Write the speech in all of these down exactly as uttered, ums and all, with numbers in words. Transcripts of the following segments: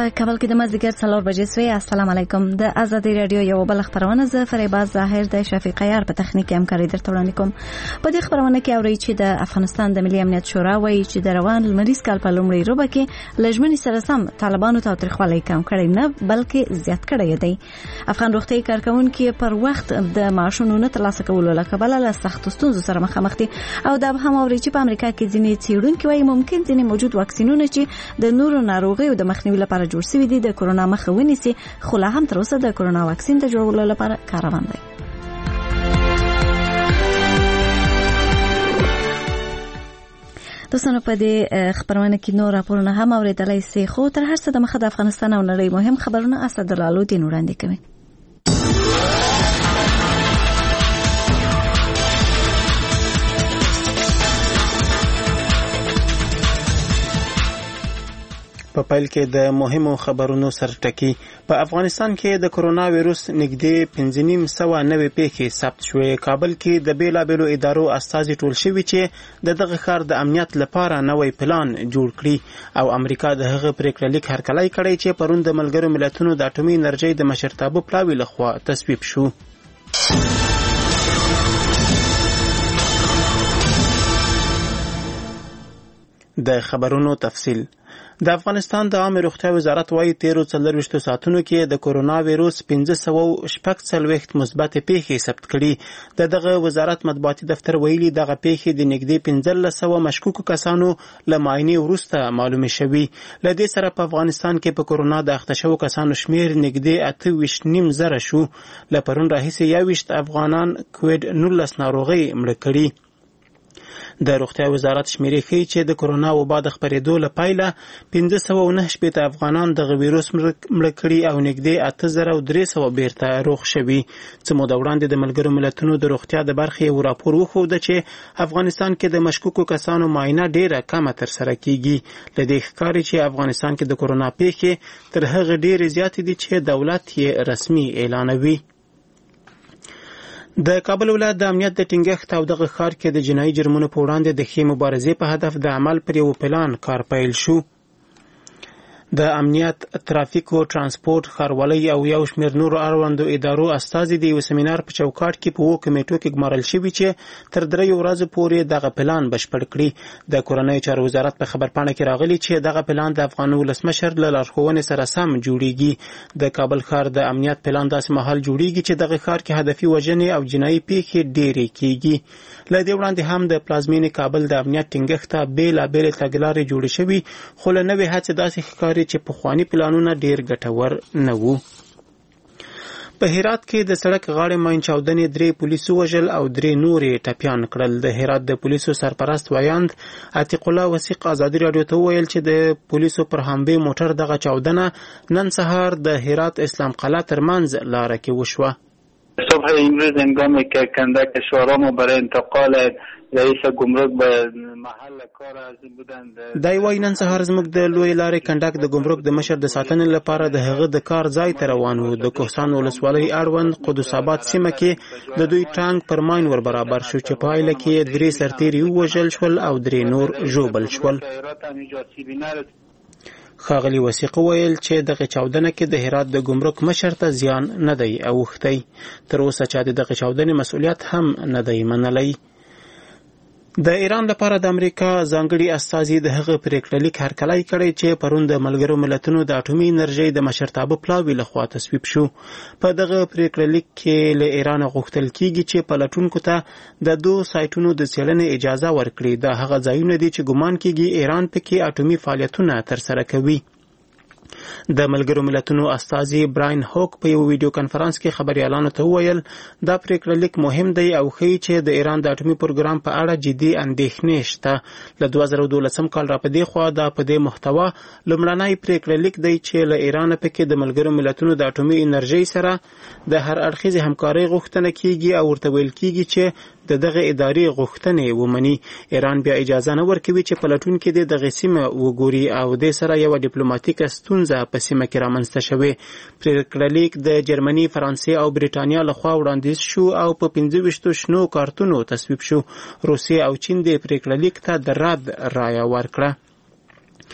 کابل کې د مازدیګر څلور بجې سوی. السلام علیکم. د ازادي رادیو یو بل خبرونه ز فریبا ظاهر د شفیق یار په تخنیک همکاري درته وړاندې کوم. په دې خبرونه کې اوري چې د افغانستان د ملي امنیت شورا وایي چې د روان لمریز کال په لومړي روبه کې لجمني سره سم طالبانو ته تاریخوالي کم کړی نه بلکې زیات کړی دی. افغان روغتي کارکونکو پر وخت د معاشونو نه ترلاسه کولو لپاره له سخت ستونزو سره مخامخ دي او دا هم اوري چې په امریکا کې ځینې څېړونکو وایي ممکن ځینې موجود واکسینونه چې د نورو ناروغیو د مخنیوي لپاره جوړ شوي دي د کورونا مخه ونیسي، خو لا هم تر اوسه د کورونا واکسین د جوړولو لپاره کار روان دی. دوستانو په دې خبرونه کې نور راپورونه هم اوریدلای شئ، خو تر هر څه د مخه د افغانستان او نړۍ مهم خبرونه اسدالله دین وړاندې کوي. په پیل کې د مهمو خبرونو سرټکی. په افغانستان کې د کورونا وایروس نږدې پنځه نیم سوه نوې پیښې ثبت شوې. کابل کې د بیلابیلو ادارو استازي ټول شوي چې د دغه ښار د امنیت لپاره نوې پلان جوړ کړي او امریکا د هغه پریکړه لیک هرکلی کړی چې پرون د ملګرو ملتونو د اټومي انرژۍ د مشرتابه پلاوي لخوا تصویب شو. د خبرونو تفصیل. د افغانستان د عامه روغتیا وزارت وايي تیرو څلرویشتو ساعتونو کې د کورونا وایروس پنځه سوه شپږ څلوېښت مثبت پیښې ثبت کړي. د دغه وزارت مطبوعاتي دفتر ویلي دغه پیښې د نږدې پنځلس سوه مشکوکو کسانو له معاینې وروسته معلومې شوي. له دې سره په افغانستان کې په کورونا د اخته شوو کسانو شمیر نږدې اته ویشت نیم زره شو. له پرون راهیسې یوویشت افغانان کوویډ نولس ناروغۍ مړه کړي. د روغتیا وزارت شمیرې ښیي چې د کورونا وبا د خپرېدو له پیله پنځه سوه او نهه شپېته افغانان دغه ویروس مړه کړي او نږدې اته زره او درې سوه بیرته روغ شوي. څه موده وړاندې د ملګرو ملتونو د روغتیا د برخې یو راپور وښوده چې افغانستان کې د مشکوکو کسانو معاینه ډېره کمه ترسره کیږي. له دې ښکاري چې افغانستان کې د کورونا پیښې تر هغه ډېرې زیاتې دي چې دولت یې رسمي اعلانوي. د کابل ولایت د امنیت د ټینګښت او دغه ښار کې د جنایي جرمونو په وړاندې د ښې مبارزې په هدف د عمل پر یو پلان کار پیل شو. د امنیت، ترافیک او ترانسپورت، ښاروالۍ او یو شمېر نورو اړوندو ادارو استازي د یو سیمینار په چوکاټ کې په اووه کمیټو کې ګمارل شوي چې تر دریو ورځو پورې دغه پلان بشپړ کړي. د کورنیو چارو وزارت په خبرپاڼه کې راغلي چې دغه پلان د افغان ولسمشر له لارښوونې سره سم جوړیږي. د کابل ښار د امنیت پلان داسې مهال جوړیږي چې دغه ښار کې هدفي وژنې او جنایي پیښې ډېرې کیږي. له دې وړاندې هم د پلازمینې کابل د امنیت ټینګښت ته بېلابېلې تګلارې جوړې شوي، خو له نوې هڅې داسې ښکاري چې پخواني پلانونه ډېر ګټور نه وو. په هرات کې د سړک غاړې ماین چاودنې درې پولیسو وژل او درې نورې ټپیان کړل. د هرات د پولیسو سرپرست وایاند عتیق الله وثیق ازادي راډیو ته وویل چې د پولیسو پر همبې موټر دغه چاودنه نن سهار د هرات اسلام قلعه ترمنځ لاره کې وشوه. صبح امروز هنگامی که کندک شورامو برای انتقال رئیس گمرک به محل کار از بودند. دای وای نن سهار زموږ د لوی لارې کندک د گمرک د مشر د ساتنې لپاره د هغه د کار ځای ته روان وو. د کوهستان ولسوالۍ اړوند قدس آباد سیمه کې د دوی ټانک پر ماین ور برابر شو چې پایله کې درې سرتیري ووژل شول او درې نور ژوبل شول. ښاغلي وثیق ویل چې دغه چاودنه کې د هرات د ګمرک مشر ته زیان نه دی اوښتی. تر اوسه چا د دغه چاودنې مسؤلیت هم نه دی منلی. د ایران لپاره د امریکا ځانګړي استازي د هغه پریکړه لیک هرکلی کړی چې پرون د ملګرو ملتونو د اټومي انرژۍ د مشرتابه پلاوي لخوا تصویب شو. په دغه پریکړه لیک کې له ایران غوښتل کیږي چې پلټونکو ته د دوه سایټونو د څېړنې اجازه ورکړي. دا هغه ځایونه دي چې ګمان کیږي ایران پکې اټومي فعالیتونه ترسره کوي. د ملګرو ملتونو استازي براین هوک په یو ویډیو کانفرنس کې خبريالانو ته وویل دا پریکړه لیک مهم دی او ښیي چې د ایران د اټومي پروګرام په اړه جدي اندېښنې شته. له دوه زره دولسم کال را پدې خوا دا په دې محتوا لومړنی پریکړه لیک دی چې له ایران پکې د ملګرو ملتونو د اټومي انرژۍ سره د هر اړخیزې همکارۍ غوښتنه کیږي او ورته ویل کیږي چې د دغه ادارې غوښتنې ومني. ایران بیا اجازه نه ورکوي چې پلټونکي د دغه سیمه وګوري او د سره یو ډیپلوماټیکه ستونزه په سیمه کې رامنځته شوې. پریکړه لیک د جرمني، فرانسې او بریټانیا لخوا وړاندیز شو او په پنځه ویشتو شنو کارتونو تصویب شو. روسیې او چین د پریکړه لیک ته د رد رایه ورکړه.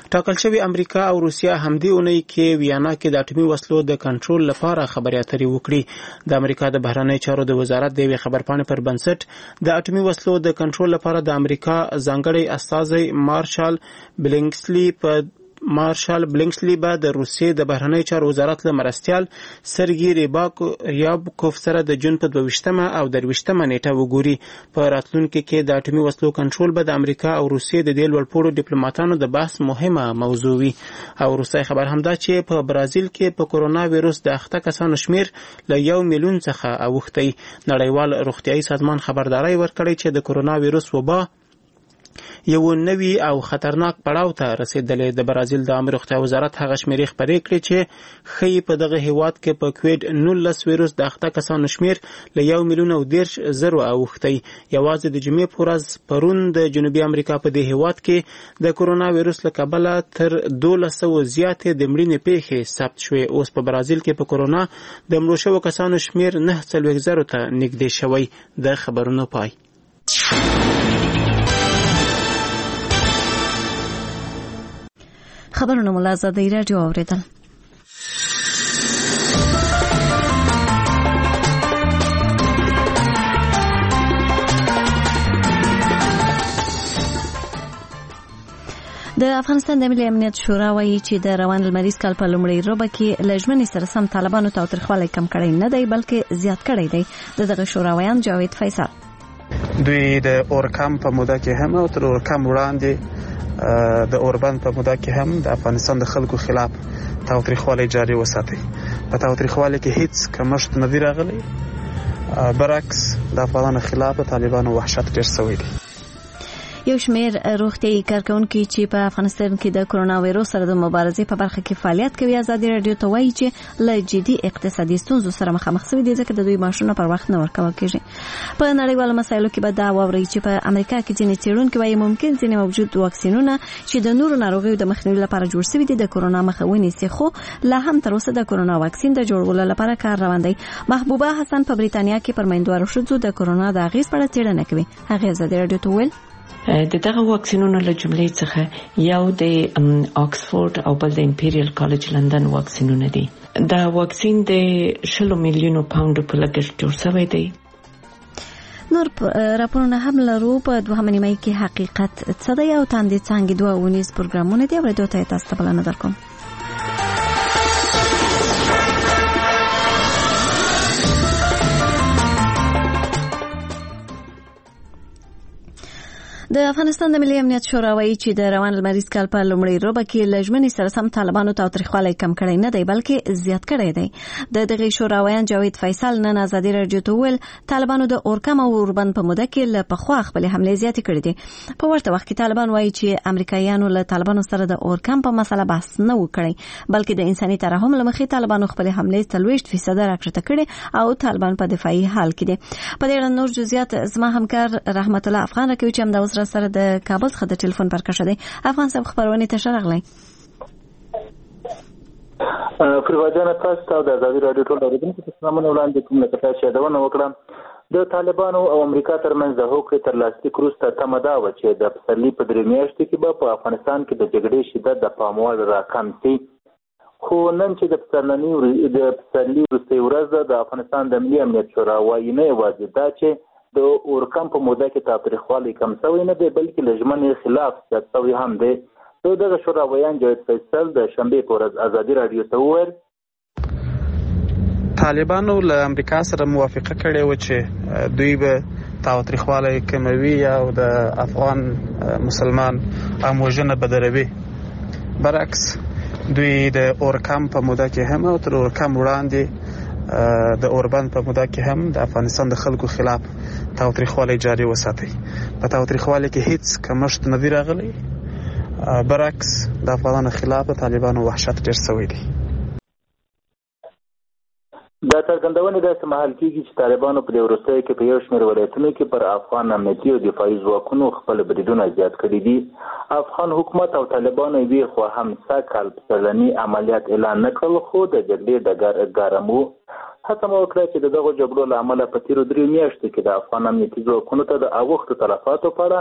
ټاکل شوی امریکا او روسیا همدې اونۍ کې ویانا کې د اټومي وسلو د کنټرول لپاره خبرې اترې وکړي. د امریکا د بهرنی چارو د وزارت د یوې خبرپاڼې پر بنسټ د اټومي وسلو د کنټرول لپاره د امریکا ځانګړی استازی مارشال بلینکسلی په مارشال بلینکسلی به د روسیې د بهرنی چارو وزارت له مرستیال سرګي ریابکوف سره د جون په دویشتمه او درویشتمه نیټه وګوري. په راتلونکي کې د اټومي وسلو کنټرول به د امریکا او روسیې د دې لوړپوړو ډیپلوماټانو د بحث مهمه موضوع وي. او روسي خبر همدا چې په برازیل کې په کورونا وایروس د اخته کسانو شمیر له یو میلیون څخه اوښتی. نړیوال روغتیايي سازمان خبرداري ورکړې چې د کورونا وایروس وبا یو نوی او خطرناک پړاو ته رسیدلې. د برازیل د عامه روغتیا وزارت هغه شمیرې خبرې کړې چې ښیي په دغه هیواد کې په کووید نولس ویروس د اخته کسانو شمیر له یو میلیون او دېرش زرو اوښتی. یوازې د جمعې په ورځ پرون د جنوبي امریکا په دې هیواد کې د کورونا ویروس له کبله تر دولس سوه زیاتې د مړینې پیښې ثبت شوې. اوس په برازیل کې په کورونا د مړو شوو کسانو شمیر نه څلوېښت زرو ته نږدې شوی. د خبرونو پای. خبرونه مو له ازادۍ راډیو اورېدل. د افغانستان د ملي امنیت شورا وایي چې د روان لمریز کال په لومړۍ ربع کې له ژمنې سره سم طالبانو تاوتریخوالی کم کړی نه دی بلکې زیات کړی دی. د دغه شورا ویان جاوید فیصل دوی د اورکم په موده کې هم او تر اورکم وړاندې د اوربند په موده کې هم د افغانستان د خلکو خلاف تاوتریخوالی جاري وساتي. په تاوتریخوالی کې هیڅ کمښت نه دی راغلی، برعکس د افغانانو خلاف طالبانو وحشت ډیر شوی دی. یو شمیر روغتیايي کارکونکي چې په افغانستان کې د کورونا وایروس سره د مبارزې په برخه کې فعالیت کوي ازادي رادیو ته وایي چې له جدي اقتصادي ستونزو سره مخامخ شوي دي ځکه د دوی معاشونه پر وخت نه ورکول کېږي. په نړیوالو مسایلو کې به دا واوري چې په امریکا کې ځینې څېړونکي وایي ممکن ځینې موجود واکسینونه چې د نورو ناروغیو د مخنیوي لپاره جوړ شوي دي د کورونا مخه ونیسي، خو لا هم تر اوسه د کورونا واکسین د جوړولو لپاره کار روان دی. محبوبه حسن په بریتانیا کې پر میندوارو ښځو د کورونا د اغېز په اړه څېړنه کوي. هغه ازادي رادیو ته ویل د دغه واکسینونو له جملې څخه یو د آکسفورد او بل د امپیریل کالج لندن واکسینونه دي. دا واکسین د شلو میلیونو پاونډو په لګښت جوړ شوی دی. نور راپورونه هم لرو. په دوهمه نیمه کې حقیقت څه دی او تاندې څانګې دوه اونیز پروګرامونه دي. اورېدو ته تاسو ته بلنه درکوم. د افغانستان د ملي امنیت شورا وایي چې د روان لمریز کال په لومړۍ ربع کې له ژمنې سره سم طالبانو تاوتریخوالی کم کړی نه دی بلکې زیات کړی دی. د دغه شورا ویان جاوید فیصل نن ازادي رادیو ته ویل طالبانو د اورکم او اوربند په موده کې له پخوا خپل حملې زیاتې کړې دي. په ورته وخت کې طالبان وایي چې امریکایانو له طالبانو سره د اورکم په مسله بحث نه وکړي بلکې د انساني ترحم له مخې طالبانو خپل حملې څلوېښت فیصد راکړه کړې او طالبان په دفاعي حال کې دي. په دې اړه نور جزئیات زما همکار رحمت الله افغان راکوي چې همدا اوس سره د کابل څخه د ټلیفون پر کښه دی. افغان صاحب خبرونه ته شرغلی. فریواجانه تاسو ته د ازادي رادیو ټول اوریدونکو ته سلامونه وړاندې کوم. لکه تاسو یادونه وکړه د طالبانو او امریکا ترمنځ د هوکړې تر لاسلیک وروسته تمه دا وه چې د پسرلي په درې میاشتو کې به په افغانستان کې د جګړې شدت د پاموړ راکم شي. خو نن چې د پسرلي د پسرلي وروستۍ ورځ د افغانستان د ملي امنیت شورا وایي نه یوازې دا چې د اورکم په موده کې تاوتریخوالی کم شوی نه دی بلکې له ژمنې خلاف زیات شوی هم دی. د دغه شورا ویان جاوید فیصل د شنبې په ورځ ازادي رادیو ته وویل طالبانو له امریکا سره موافقه کړې وه چې دوی به تاوتریخوالی کموي او د افغان مسلمان اموژنه به دروي. برعکس دوی د اورکم په موده کې هم او تر اورکم وړاندې د اوربند په موده کې هم د افغانستان د خلکو خلاف تاوتریخوالی جاري وساتي. په تاوتریخوالی کې هیڅ کمښت نه دی راغلی، برعکس د افغانانو خلاف طالبانو وحشت ډیر شوی دی. دا څرګندونه داسې مهال کېږي چې طالبانو په دې وروستیو کې په یو شمېر ولایتونو کې پر افغان امنیتي او دفاعي ځواکونو خپل بریدونه زیات کړي دي. افغان حکومت او طالبانو یې خو هم سږ کال پسرلني عملیات اعلان نه کړل، خو د جګړې ډګر ګرم و. هڅه مو وکړه چې د دغو جګړو له امله په تېرو درې میاشتو کې د افغان امنیتي ځواکونو ته د اوښتو تلفاتو په اړه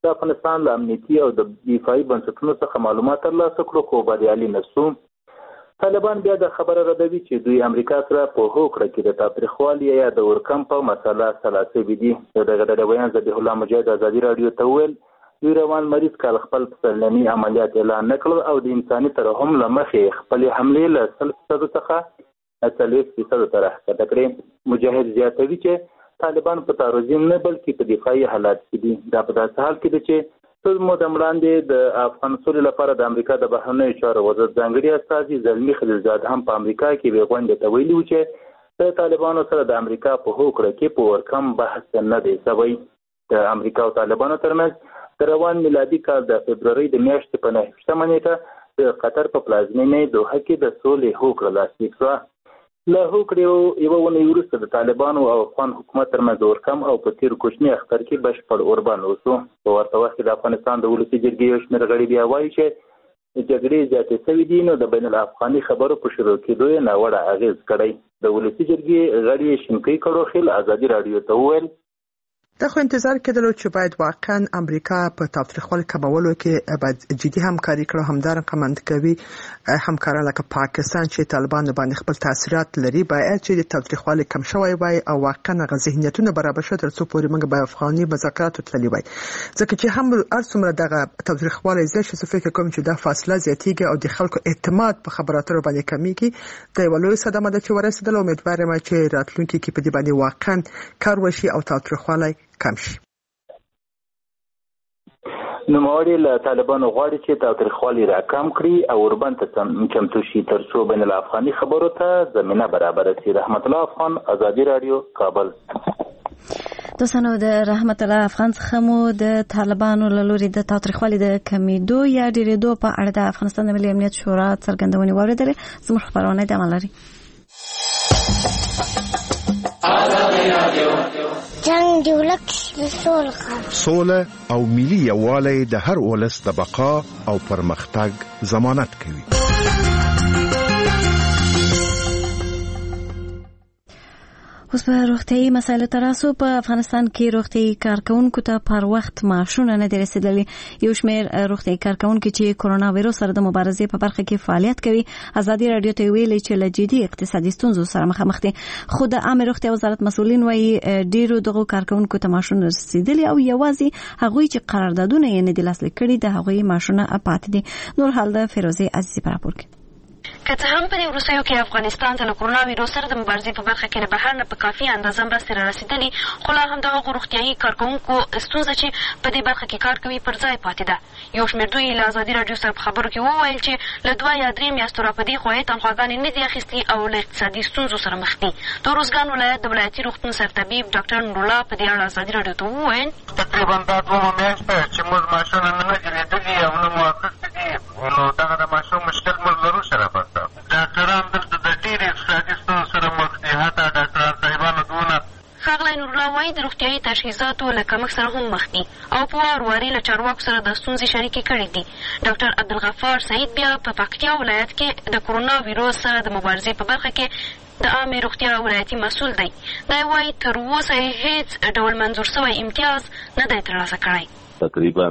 د افغانستان له امنیتي او د دفاعي بنسټونو څخه معلومات ترلاسه کړو خو بریالي نه شو. طالبان بیا د خبره ردوي چې دوی امریکا سره په هوکړه کې د تاوتریخوالي یا د اورکم په مسله سلا شوي دي. د دغه ډلې ویان ذبیح الله مجاهد ازادي راډیو ته وویل دوی روان مریض کال خپل پسرلني عملیات اعلان نه کړل او د انساني ترحم له مخې خپلې حملې له سل فیصدو څخه څلوېښت فیصدو ته راښکته کړې. مجاهد زیاتوي چې طالبان په تعرض نه بلکې په دفاعي حالات کې دي. دا په داسې حال کې ده چې څه موده وړاندې د افغان سولې لپاره د امریکا د بهرنیو چارو وزارت ځانګړي استازي زلمي خلیلزاد هم په امریکا کې یوې غونډې ته ویلي وو چې د طالبانو سره د امریکا په هوکړه کې په ورکم بحث نه دی شوی. د امریکا او طالبانو ترمنځ د روان میلادي کال د فبرورۍ د میاشتې په نهه ویشتمه نیټه د قطر په پلازمینې دوحه کې د سولې هوکړه لاسلیک شوه. له هوکړې یوه اونۍ وروسته د طالبانو او افغان حکومت ترمنځ اورکم او په تېر کوچني اختر کې بشپړ اوربند وشو. په ورته وخت کې د افغانستان د ولسي جرګې یو شمېر غړي بیا وایي چې جګړې زیاتې شوي دي نو د بین الافغاني خبرو په شروع کېدو یې ناوړه اغېز کړی. د ولسي جرګې غړي شینکۍ کړوخیل ازادي راډیو ته وویل دا خو انتظار کېدلو چې باید واقعا امریکا په تاوتریخوالي کمولو کې باید جدي همکاري کړو. همدارنګه منطقوي همکاران لکه پاکستان چې طالبانو باندې خپل تاثیرات لري باید چې د تاوتریخوالي کم شوی وای او واقعا غو ذهنیتونه برابر شي ترڅو پورې موږ به افغاني مذاکراتو تللی وای. ځکه چې هم ارسمره دغه تاوتریخوالي زه چې فکر کوم چې دا فاصله زیاتیږي او د خلکو اعتماد په خبراتو باندې کمیږي. د ولوي صدمه د چې ورسېدل امیدوارم چې راتلونکي کې په دې باندې واقعا کار وشي او تاوتریخوالي کم شي. نوموړي له طالبانو غواړي چې تاوتریخوالي راکم کړي او اوربند ته چمتو شي ترڅو بین الافغاني خبرو ته زمینه برابره شي. رحمت الله افغان ازادي راډیو کابل. دوستانو د رحمت الله افغان څخه مو د طالبانو له لوري د تاوتریخوالي د کمیدو یا ډیریدو په اړه د افغانستان د ملي امنیت شورا څرګندونې واورېدلې. زموږ خبرونه د عمل لري. جنگ دی ولک سوله سوله او ملي یووالی د هر ولس د بقا او پرمختګ ضمانت کوي. اوس په روغتیايي مسایلو تراسو په افغانستان کې روغتیايي کارکونکو ته پر وخت معاشونه نه دي رسیدلي. یو شمېر روغتیايي کارکونکو چې کورونا وایرس سره د مبارزې په برخه کې فعالیت کوي ازادي راډیو ته ویلي چې له جدي اقتصادي ستونزو سره مخامخ دي. خو د عامه روغتیا وزارت مسؤلین وایي ډیرو دغه کارکونکو ته معاشونه رسیدلي او یوازې هغوی چې قراردادونه یې نه دي لاسلیک کړي د هغوی معاشونه پاتې دي. نور حال د فیروزه عزیزی پر راپور کې. که څه هم په دې وروستیو کې افغانستان ته له کورونا ویروس سره د مبارزې په برخه کې له بهر نه په کافي اندازه مرستې رارسېدلي خو لا هم د هغو روغتیايي کارکوونکو ستونزه چې په دې برخه کې کار کوي پر ځای پاتې ده. یو شمېر دوی له ازادي راډیو سره په خبرو کې وویل چې له دوه یا درې میاشتو راپدې خوا یې تنخواګانې نه دي اخیستي او له اقتصادي ستونزو سره مخ دي. د روزګان ولایت د ولایتي روغتون سرطبیب ډاکټر نورالله په دې اړه ازادي راډیو ته وویل تقریبا دا دوه میاشتې چې موږ معاشونه نه دي لیدلي او نه مو اخیستي دي نو دغه د معاشو مشکل موږ لرو سره پسته. ډاکټران دلته د ډېرې اقتصادي ستونزو سره مخ دي. حتی ډاکټران صاحبانو دونه ښاغلی نورالله وایي د روغتیايي تجهیزاتو له کمښت سره هم مخ دي او په وار وارې له چارواکو سره د ستونزې شریکې کړې دي. ډاکټر عبدالغفار سعید بیا په پکتیا ولایت کې د کورونا ویروس سره د مبارزې په برخه کې د عامې روغتیا ولایتي مسؤل دی. دی وایي تر اوسه هېڅ ډول منظور شوی امتیاز نه دی ترلاسه کړی. تقریبا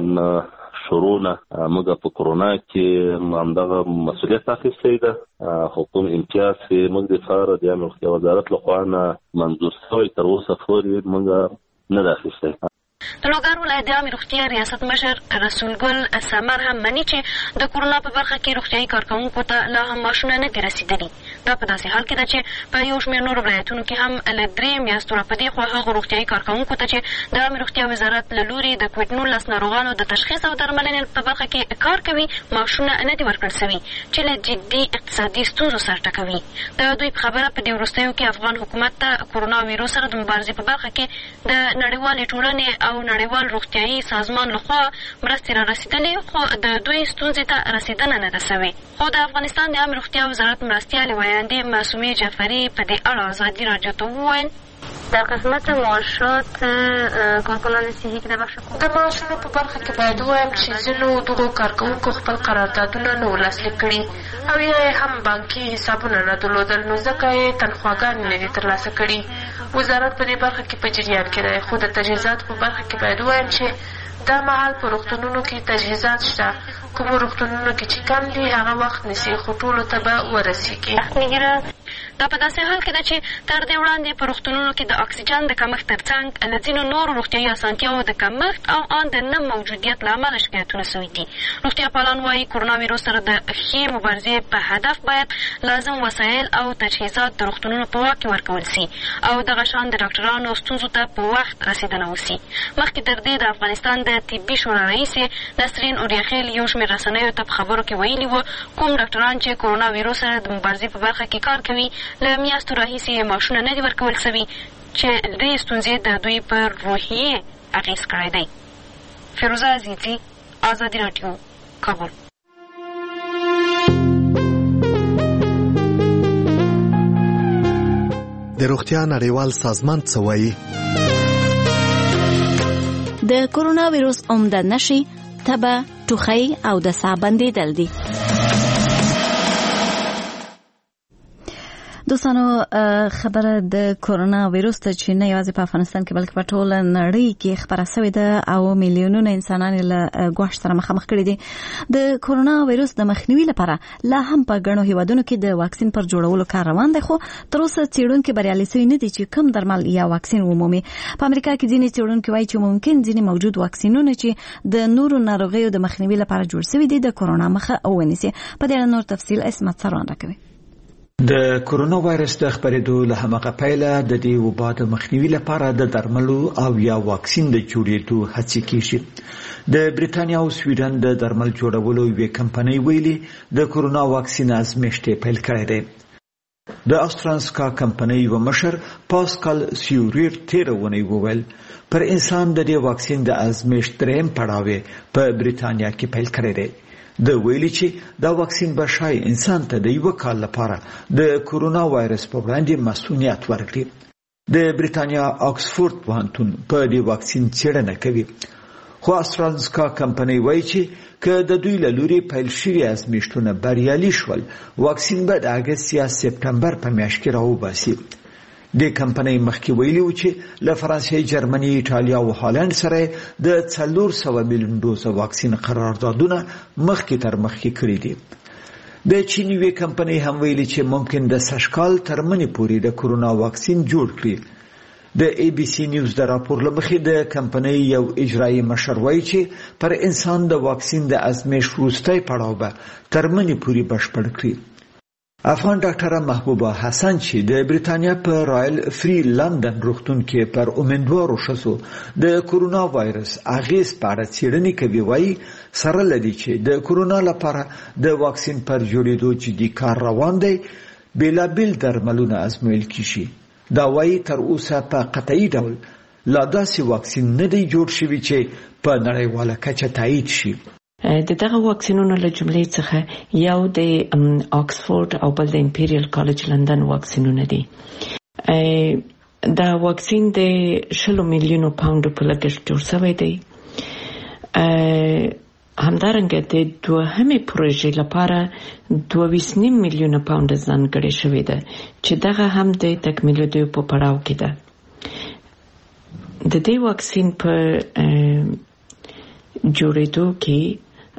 شروع نه موږ په کورونا کې همدغه مسؤلیت اخیستی ده خو کوم امتیاز چې موږ د ښار د عامې روغتیا وزارت له خوا نه منظور شوی تر اوسه پورې موږ نه ده اخیستی. د لوګر ولایت د عامې روغتیا ریاست مشر رسول ګل سمر هم مني چې د کورونا په برخه کې روغتیايي کارکوونکو ته لا هم معاشونه نه دي رسېدلي. دا په داسې حال کې ده چې په یو شمېر نورو ولایتونو کې هم له درې میاشتو راپدې خوا هغو روغتیايي کارکوونکو ته چې د عامې روغتیا وزارت له لوري د کووډ نولس ناروغانو د تشخیص او درملنې په برخه کې کار کوي معاشونه نه دي ورکړل سوي چې له جدي اقتصادي ستونزو سره ټکوي. د دوی په خبره په دې وروستیو کې افغان حکومت ته کورونا ویروس سره د مبارزې په برخه کې د نړیوالې ټولنې او نړیوال روغتیايي سازمان لخوا مرستې را رسېدلې خو د دوی ستونزې ته رسېدنه نه ده سوې. خو د افغانستان د عامې روغتیا وزارت مرستیالې ویاندې معصومې جعفري په دې اړه ازادي راډیو ته وویل در قسمت معاشات کارکنان صحي کې د بخش د معاشونو په برخه کې باید ووایم چې ځینو دغو کارکوونکو خپل قراردادونه نه وو لاسلیک کړي او یا یې هم بانکي حسابونه نه درلودل نو ځکه یې تنخواګانې نه دي ترلاسه کړي. وزارت په دې برخه کې په جریان کې دی خو د تجهیزاتو په برخه کې باید ووایم چې دا مهال په روغتونونو کې تجهیزات شته. کومو روغتونونو کې چې کم دي هغه وخت نیسي خو ټولو ته به ورسېږي. دا په داسې حال کې ده چې تر دې وړاندې په روغتونونو کې د اکسیجن د کمښت تر څنګ له ځینو نورو روغتیایي اسانتیاوو د کمښت او ان د نه موجودیت له امله شکایتونه سوي دي. روغتیا پالان وایي کرونا ویروس سره د ښې مبارزې په هدف باید لازم وسایل او تجهیزات د روغتونونو په واک کې ورکول سي او دغه شان د ډاکټرانو ستونزو ته په وخت رسېدنه وسي. مخکې تر دې د افغانستان د طبي شورا رئیسې نسرین اوریاخیل یو شمېر رسنیو ته په خبرو کې ویلي وو کوم ډاکټران چې کرونا ویروس سره د مبارزې په برخه کې کار کوي له میاشتو راهیسې معاشونه نه دي ورکول سوي چې دې ستونزې د دوی پر روحیې اغېز کړی دی. فیروزه عزیزي، ازادي راډیو، کابل. د روغتیا نړیوال سازمان څه وایي؟ د کرونا ویروس عمده نښې تبه، ټوخی او د ساه بندېدل دي. دوستانو، خبره د کرونا ویروس ته چې نه یوازې په افغانستان کې بلکې په ټوله نړۍ کې خپره شوې ده او میلیونونه انسانان له ګواښ سره مخامخ کړي دي. د کرونا ویروس د مخنیوي لپاره لا هم په ګڼو هیوادونو کې د واکسین پر جوړولو کار روان دی، خو تر اوسه څېړونکي بریالي شوي نه دي چې کوم درمل یا واکسین ومومي. په امریکا کې ځینې څېړونکي وایي چې ممکن ځینې موجود واکسینونه چې د نورو ناروغیو د مخنیوي لپاره جوړ شوي دي د کرونا مخه ونیسي. په دې اړه نور تفصیل اسمت سروان راکوي. د کرونا وایرس د خپرېدو له همغه پیله د دې وبا د مخنیوي لپاره د درملو او یا واکسین د جوړېدو هڅې کیږي. د بریتانیا او سویډن د درمل جوړولو یوې کمپنۍ ویلي د کرونا واکسین ازمېښت پیل کړی دی. د استرانسکا کمپنۍ یو مشر پاسکال سیوریر تیر ونی وویل پر انسان د دې واکسین د ازمېښت دریم پړاو په بریتانیا کې پیل کړی دی. د ویلي چې دا واکسین به شای انسان ته د یو کال لپاره د کرونا وایرس په وړاندې مسؤلیت ورکړي. د بریتانیا آکسفورد پوهنتون په دې واکسین څېړنه کوي، خو استرانسکا کمپنۍ وایي چې که د دوی له لوري پیل شوي ازمېښتونه بریالي شول واکسین به د اګست یا سپټمبر په میاشت کې راوباسي. د کمپنۍ مخکې ویلي و چې له فرانسې، جرمني، ایټالیا او هالند سره د څلور سوه میلیون ډوزه واکسین قراردادونه مخکې تر مخکې کړي دي. د چین یوې کمپنۍ هم ویلي چې ممکن د سږکال تر منې پورې د کرونا واکسین جوړ کړي. د ای بی سی نیوز د راپور له مخې د کمپنۍ یو اجرایي مشر وایي چې پر انسان د واکسین د ازمېښت وروستی پړاو به تر منې پورې بشپړ کړي. افغان ډاکټره محبوبه حسن چې د بریتانیا په رایل فری لندن روغتون کې پر امیندوارو ښځو د کرونا وایرس اغېز په اړه څېړنې کوي، وایي سره له دې چې د کرونا لپاره د واکسین پر جوړېدو جدي کار روان دی، بېلابېل درملونه ازمویل کیږي. دا وایي تر اوسه په قطعي ډول لا داسې واکسین نه دی جوړ شوی چې په نړیواله کچه تایید شي. د دغه واکسینونو له جملې څخه یو د آکسفورد او بل د امپیریل کالج لندن واکسینونه دي. دا واکسین د شلو میلیونو پاونډو په لګښت جوړ شوی دی. همدارنګه د دوهمې پروژې لپاره دوه ویشت نیم میلیونه پاونډ ځانګړې شوې ده چې دغه هم د تکمیلېدو په پړاو کې ده. د دې واکسین په جوړېدو کې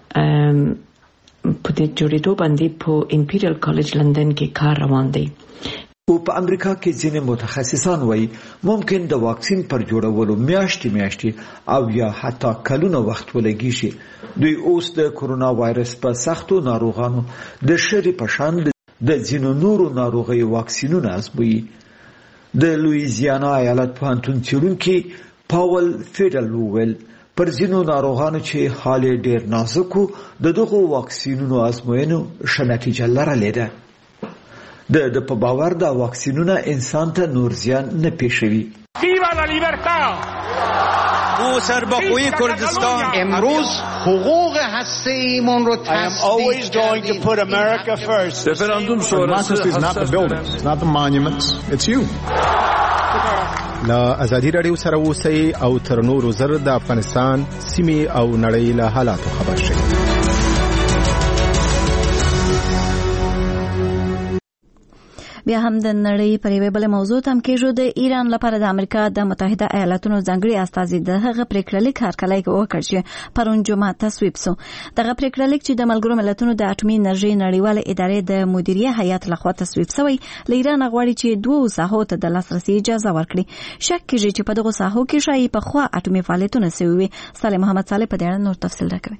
په دې جوړېدو باندې په امپیریل کالج لندن کې کار روان دی. او په امریکا کې ځینې متخصصان وایي ممکن د واکسین پر جوړولو میاشتې میاشتې او یا حتی کلونه وخت ولګیږي. دوی اوس د کرونا وایرس په سختو ناروغانو د شری په شان د ځینو نورو ناروغیو واکسینونه ازمويي. د لویزیانا ایالت پوهنتون څېړونکي پاول فیډل وویل پر ځینو ناروغانو چې حال ډېر نازک و د دغو واکسینونو ازموینو ښه نتیجه لرلې ده. د د په باور دا واکسینونه انسان ته نور زیان نه پېښوي. او سرباخوی کردستان امروز حقوق هسته‌ایمون رو تصدیق Referendum sonrası is not the buildings, it's not the monuments, it's you. لا ازادي رادیو سره اوسئ او تر نورو زر د افغانستان سیمې او نړۍ له حالاتو خبر شئ. بیا هم د نړۍ پر یوه بل موضوع تم کېږو. د ایران لپاره د امریکا د متحده ایالاتونو ځانګړي استازي د هغه پریکړه لیک هرکلی وکړ چې پرون جمعه تصویب سو. دغه پریکړه لیک چې د ملګرو ملتونو د اټومي انرژي نړیواله ادارې د مدیریه هیئت لخوا تصویب شوی، له ایران غواړي چې دوه ساحو ته د لاسرسي اجازه ورکړي. شک کېږي چې په دغه ساحو کې شایي په خوا اټومي فعالیتونه شوي وي. صالح محمد صالح په دې اړه نور تفصیل راکوي.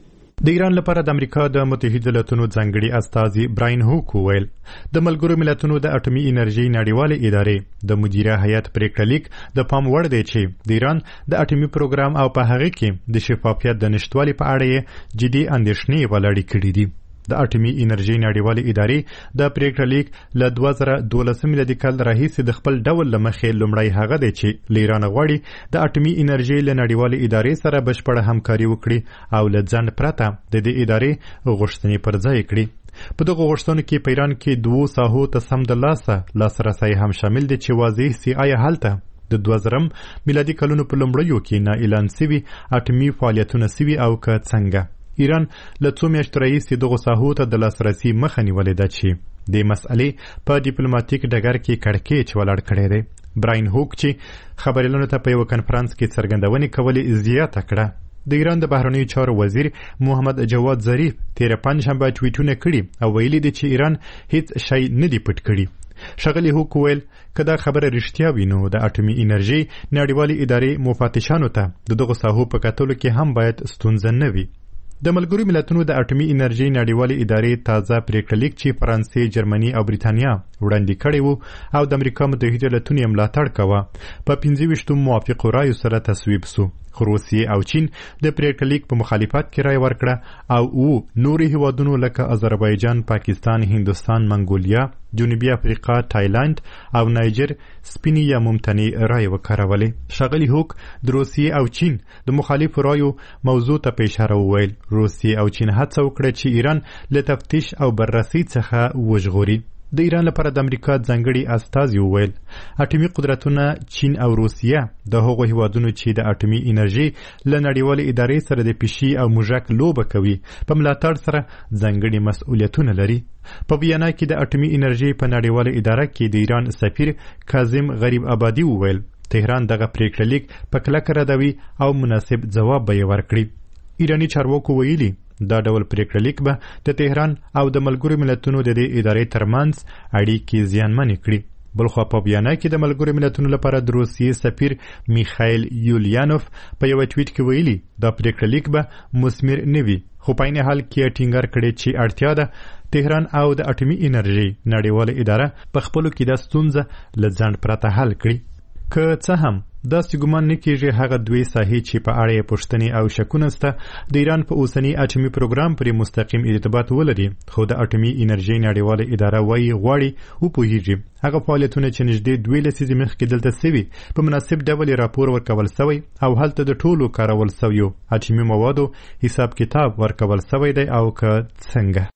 د ایران لپاره د امریکا د متحده ایالاتونو ځانګړي استازي براین هوک وویل د ملګرو ملتونو د اټومي انرژي نړیواله ادارې د مدیریه هیئت پریکړه لیک د پام وړ دی چې د ایران د اټومي پروګرام او په هغه کې د شفافیت د نشټوالي په اړه جدي اندېښنې ولاړې کړې دي. د اټومي انرژي نړیواله ادارې د پریکړه لیک له دوه زره دولس میلادي کال راهیسې د خپل ډول لمخې لومړی هغه دی چې له ایران غواړي د اټومي انرژي له نړیواله ادارې سره بشپړه همکاري وکړي او له ځنډ پرته د دې ادارې غوښتنې پر ځای کړي. په دغه غوښتنو کې په ایران کې دوه ساحو ته سم د لاسه لاسرسی هم شامل دي چې واضح سي آیا هلته د دوه زره میلادي کلونو په لومړیو کې نه اعلان سوي اټومي فعالیتونه سوي او که څنګه. ایران له څو میاشتو راهیسې دغو ساحو ته د لاسرسي مخه نیولې ده چې د مسئلې په ډیپلوماټیک ډګر کې کړکېچ ولاړ کړی دی. براین هوک چې خبریالانو ته په یوه کنفرانس کې څرګندونې کولې زیاته کړه. د ایران د بهرنیو چارو وزیر محمد جواد ظریف تېره پنجشنبه ټویټونه کړي او ویلي دي چې ایران هیڅ شی نه دی پټ کړي. ښاغلي هوک ویل که دا خبره رښتیا وي نو د اټومي انرژي نړیوالې ادارې مفتشانو ته د دغو ساحو په کتلو کې هم باید ستونزه نه وي. د ملګرو ملتونو د اټومي انرژي نړیوالې ادارې تازه پریکړه لیک چې فرانسې، جرمني او بریتانیا وړاندې کړی وو او د امریکا متحده ایالاتونو یې ملاتړ کوه په پنځه ویشتو موافقو رایو سره تصویب سو. خو روسیې او چین د پریکړه لیک په مخالفت کې رای ورکړه او او نورې هیوادونو لکه آذربایجان، پاکستان، هندوستان، منګولیا، جنوبي افریقا، تایلند او نایجر سپینې یا ممتنع رای وکارولې. ښاغلي هوک د روسیې او چین د مخالفو رایو موضوع ته په اشاره وویل روسیې او چین هڅه وکړه چې ایران له تفتیش او بررسۍ څخه وژغوري. د ایران لپاره د امریکا ځانګړي استازي وویل اټومي قدرتونه چین او روسیه د هغو هیوادونو چې د اټومي انرژي له نړیوالې ادارې سره د پیشي او موږک لوبه کوي په ملاتړ سره ځانګړي مسؤلیتونه لري. په ویانا کې د اټومي انرژي په نړیواله اداره کې د ایران سفیر کاظم غریب آبادي وویل تهران دغه پریکړه لیک په کلکه ردوي او مناسب ځواب به یې ورکړي. ایرانی چارواکو ویلي دا ډول پریکړه لیک به د تهران او د ملګرو ملتونو د دې ادارې ترمنځ اړیکې زیانمنې کړي. بلخوا په ویانا کې د ملګرو ملتونو لپاره د روسیې سفیر میخایل یولیانوف په یو ټویټ کې ویلي دا پریکړه لیک به مثمر نه وي، خو په عین حال کې ټینګار کړی چې اړتیا ده تهران او د اټومي انرژي نړیواله اداره په خپلو کې دا ستونزه له ځنډ پرته حل کړي. که څه هم داسې ګمان نه کېږي هغه دوی ساحې چې په اړه یې پوښتنې او شکونه شته د ایران په اوسني اټومي پروګرام پرې مستقیم ارتباط ولري، خو د اټومي انرژي نړیواله اداره وایي غواړي وپوهیږي هغه فعالیتونه چې نږدې دوه لسیزې مخکې دلته سوي په مناسب ډول راپور ورکول سوی او هلته د ټولو کارول سویو اټومي موادو حساب کتاب ورکول سوی دی او که څنګه.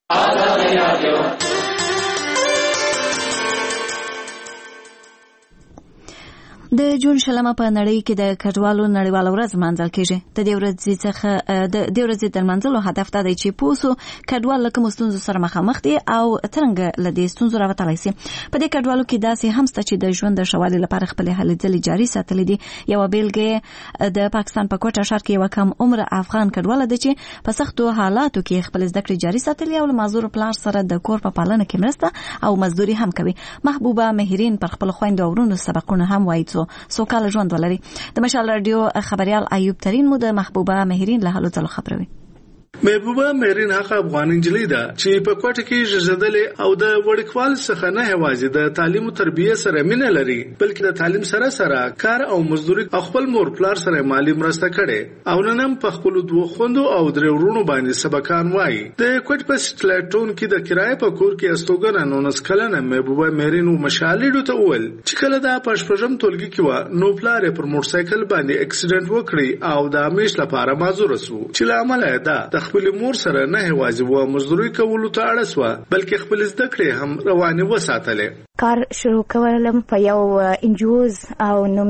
د جون شلمه په نړۍ کې د کډوالو نړیواله ورځ لمانځل کېږي. د دې ورځې څخه د دې ورځې د لمانځلو هدف دا دی چې پوسو کډوال له کومو ستونزو سره مخامخ دي او څرنګه له دې ستونزو راوتلی سي. په دې کډوالو کې داسې هم شته چې د ژوند د ښه والي لپاره خپلې هلې ځلې جاري ساتلې دي. یوه بېلګه د پاکستان په کوټه ښار کې یوه کم عمره افغان کډواله ده چې په سختو حالاتو کې خپلې زده کړې جاري ساتلې او له معذور پلار سره د کور په پالنه کې مرسته او مزدوري هم کوي. محبوبه مهرین پر خپل خویندو او ورونو سبقونه هم وایي سوکاله ژوند ولري. د مشال رادیو خبريال ایوب ترین مو د محبوبه مهرین له حالو ته خبروي. محبوبه مهرین هغه افغان انجلۍ ده چې په کوټه کې ژوندلې او د وړکوال څخه نه هوازي د تعلیم او تربیه سره مینه لري بلکې د تعلیم سره سره کار او مزدوري خپل مور پلار سره مالی مرسته کړي او نن هم په خپل دوه خوندو او درې ورونو باندې سبقان وایي. د کوټ په سټلټون کې د کرای په کور کې استوګنه نونس کلنه محبوبه مهرین مشالېدو ته ول چې کله دا پښپژم ټولګي کې و نو پلار پر موټر سایکل باندې اکسیډنټ وکړي او د همیش لپاره معذور شو چې لامل دا خپل مور سره نه هوازي و مزدوري کولو ته اړ شو بلکې خپل زده کړې هم روانه وساتلې. کار شروع کولم په یو انجوز او نو مې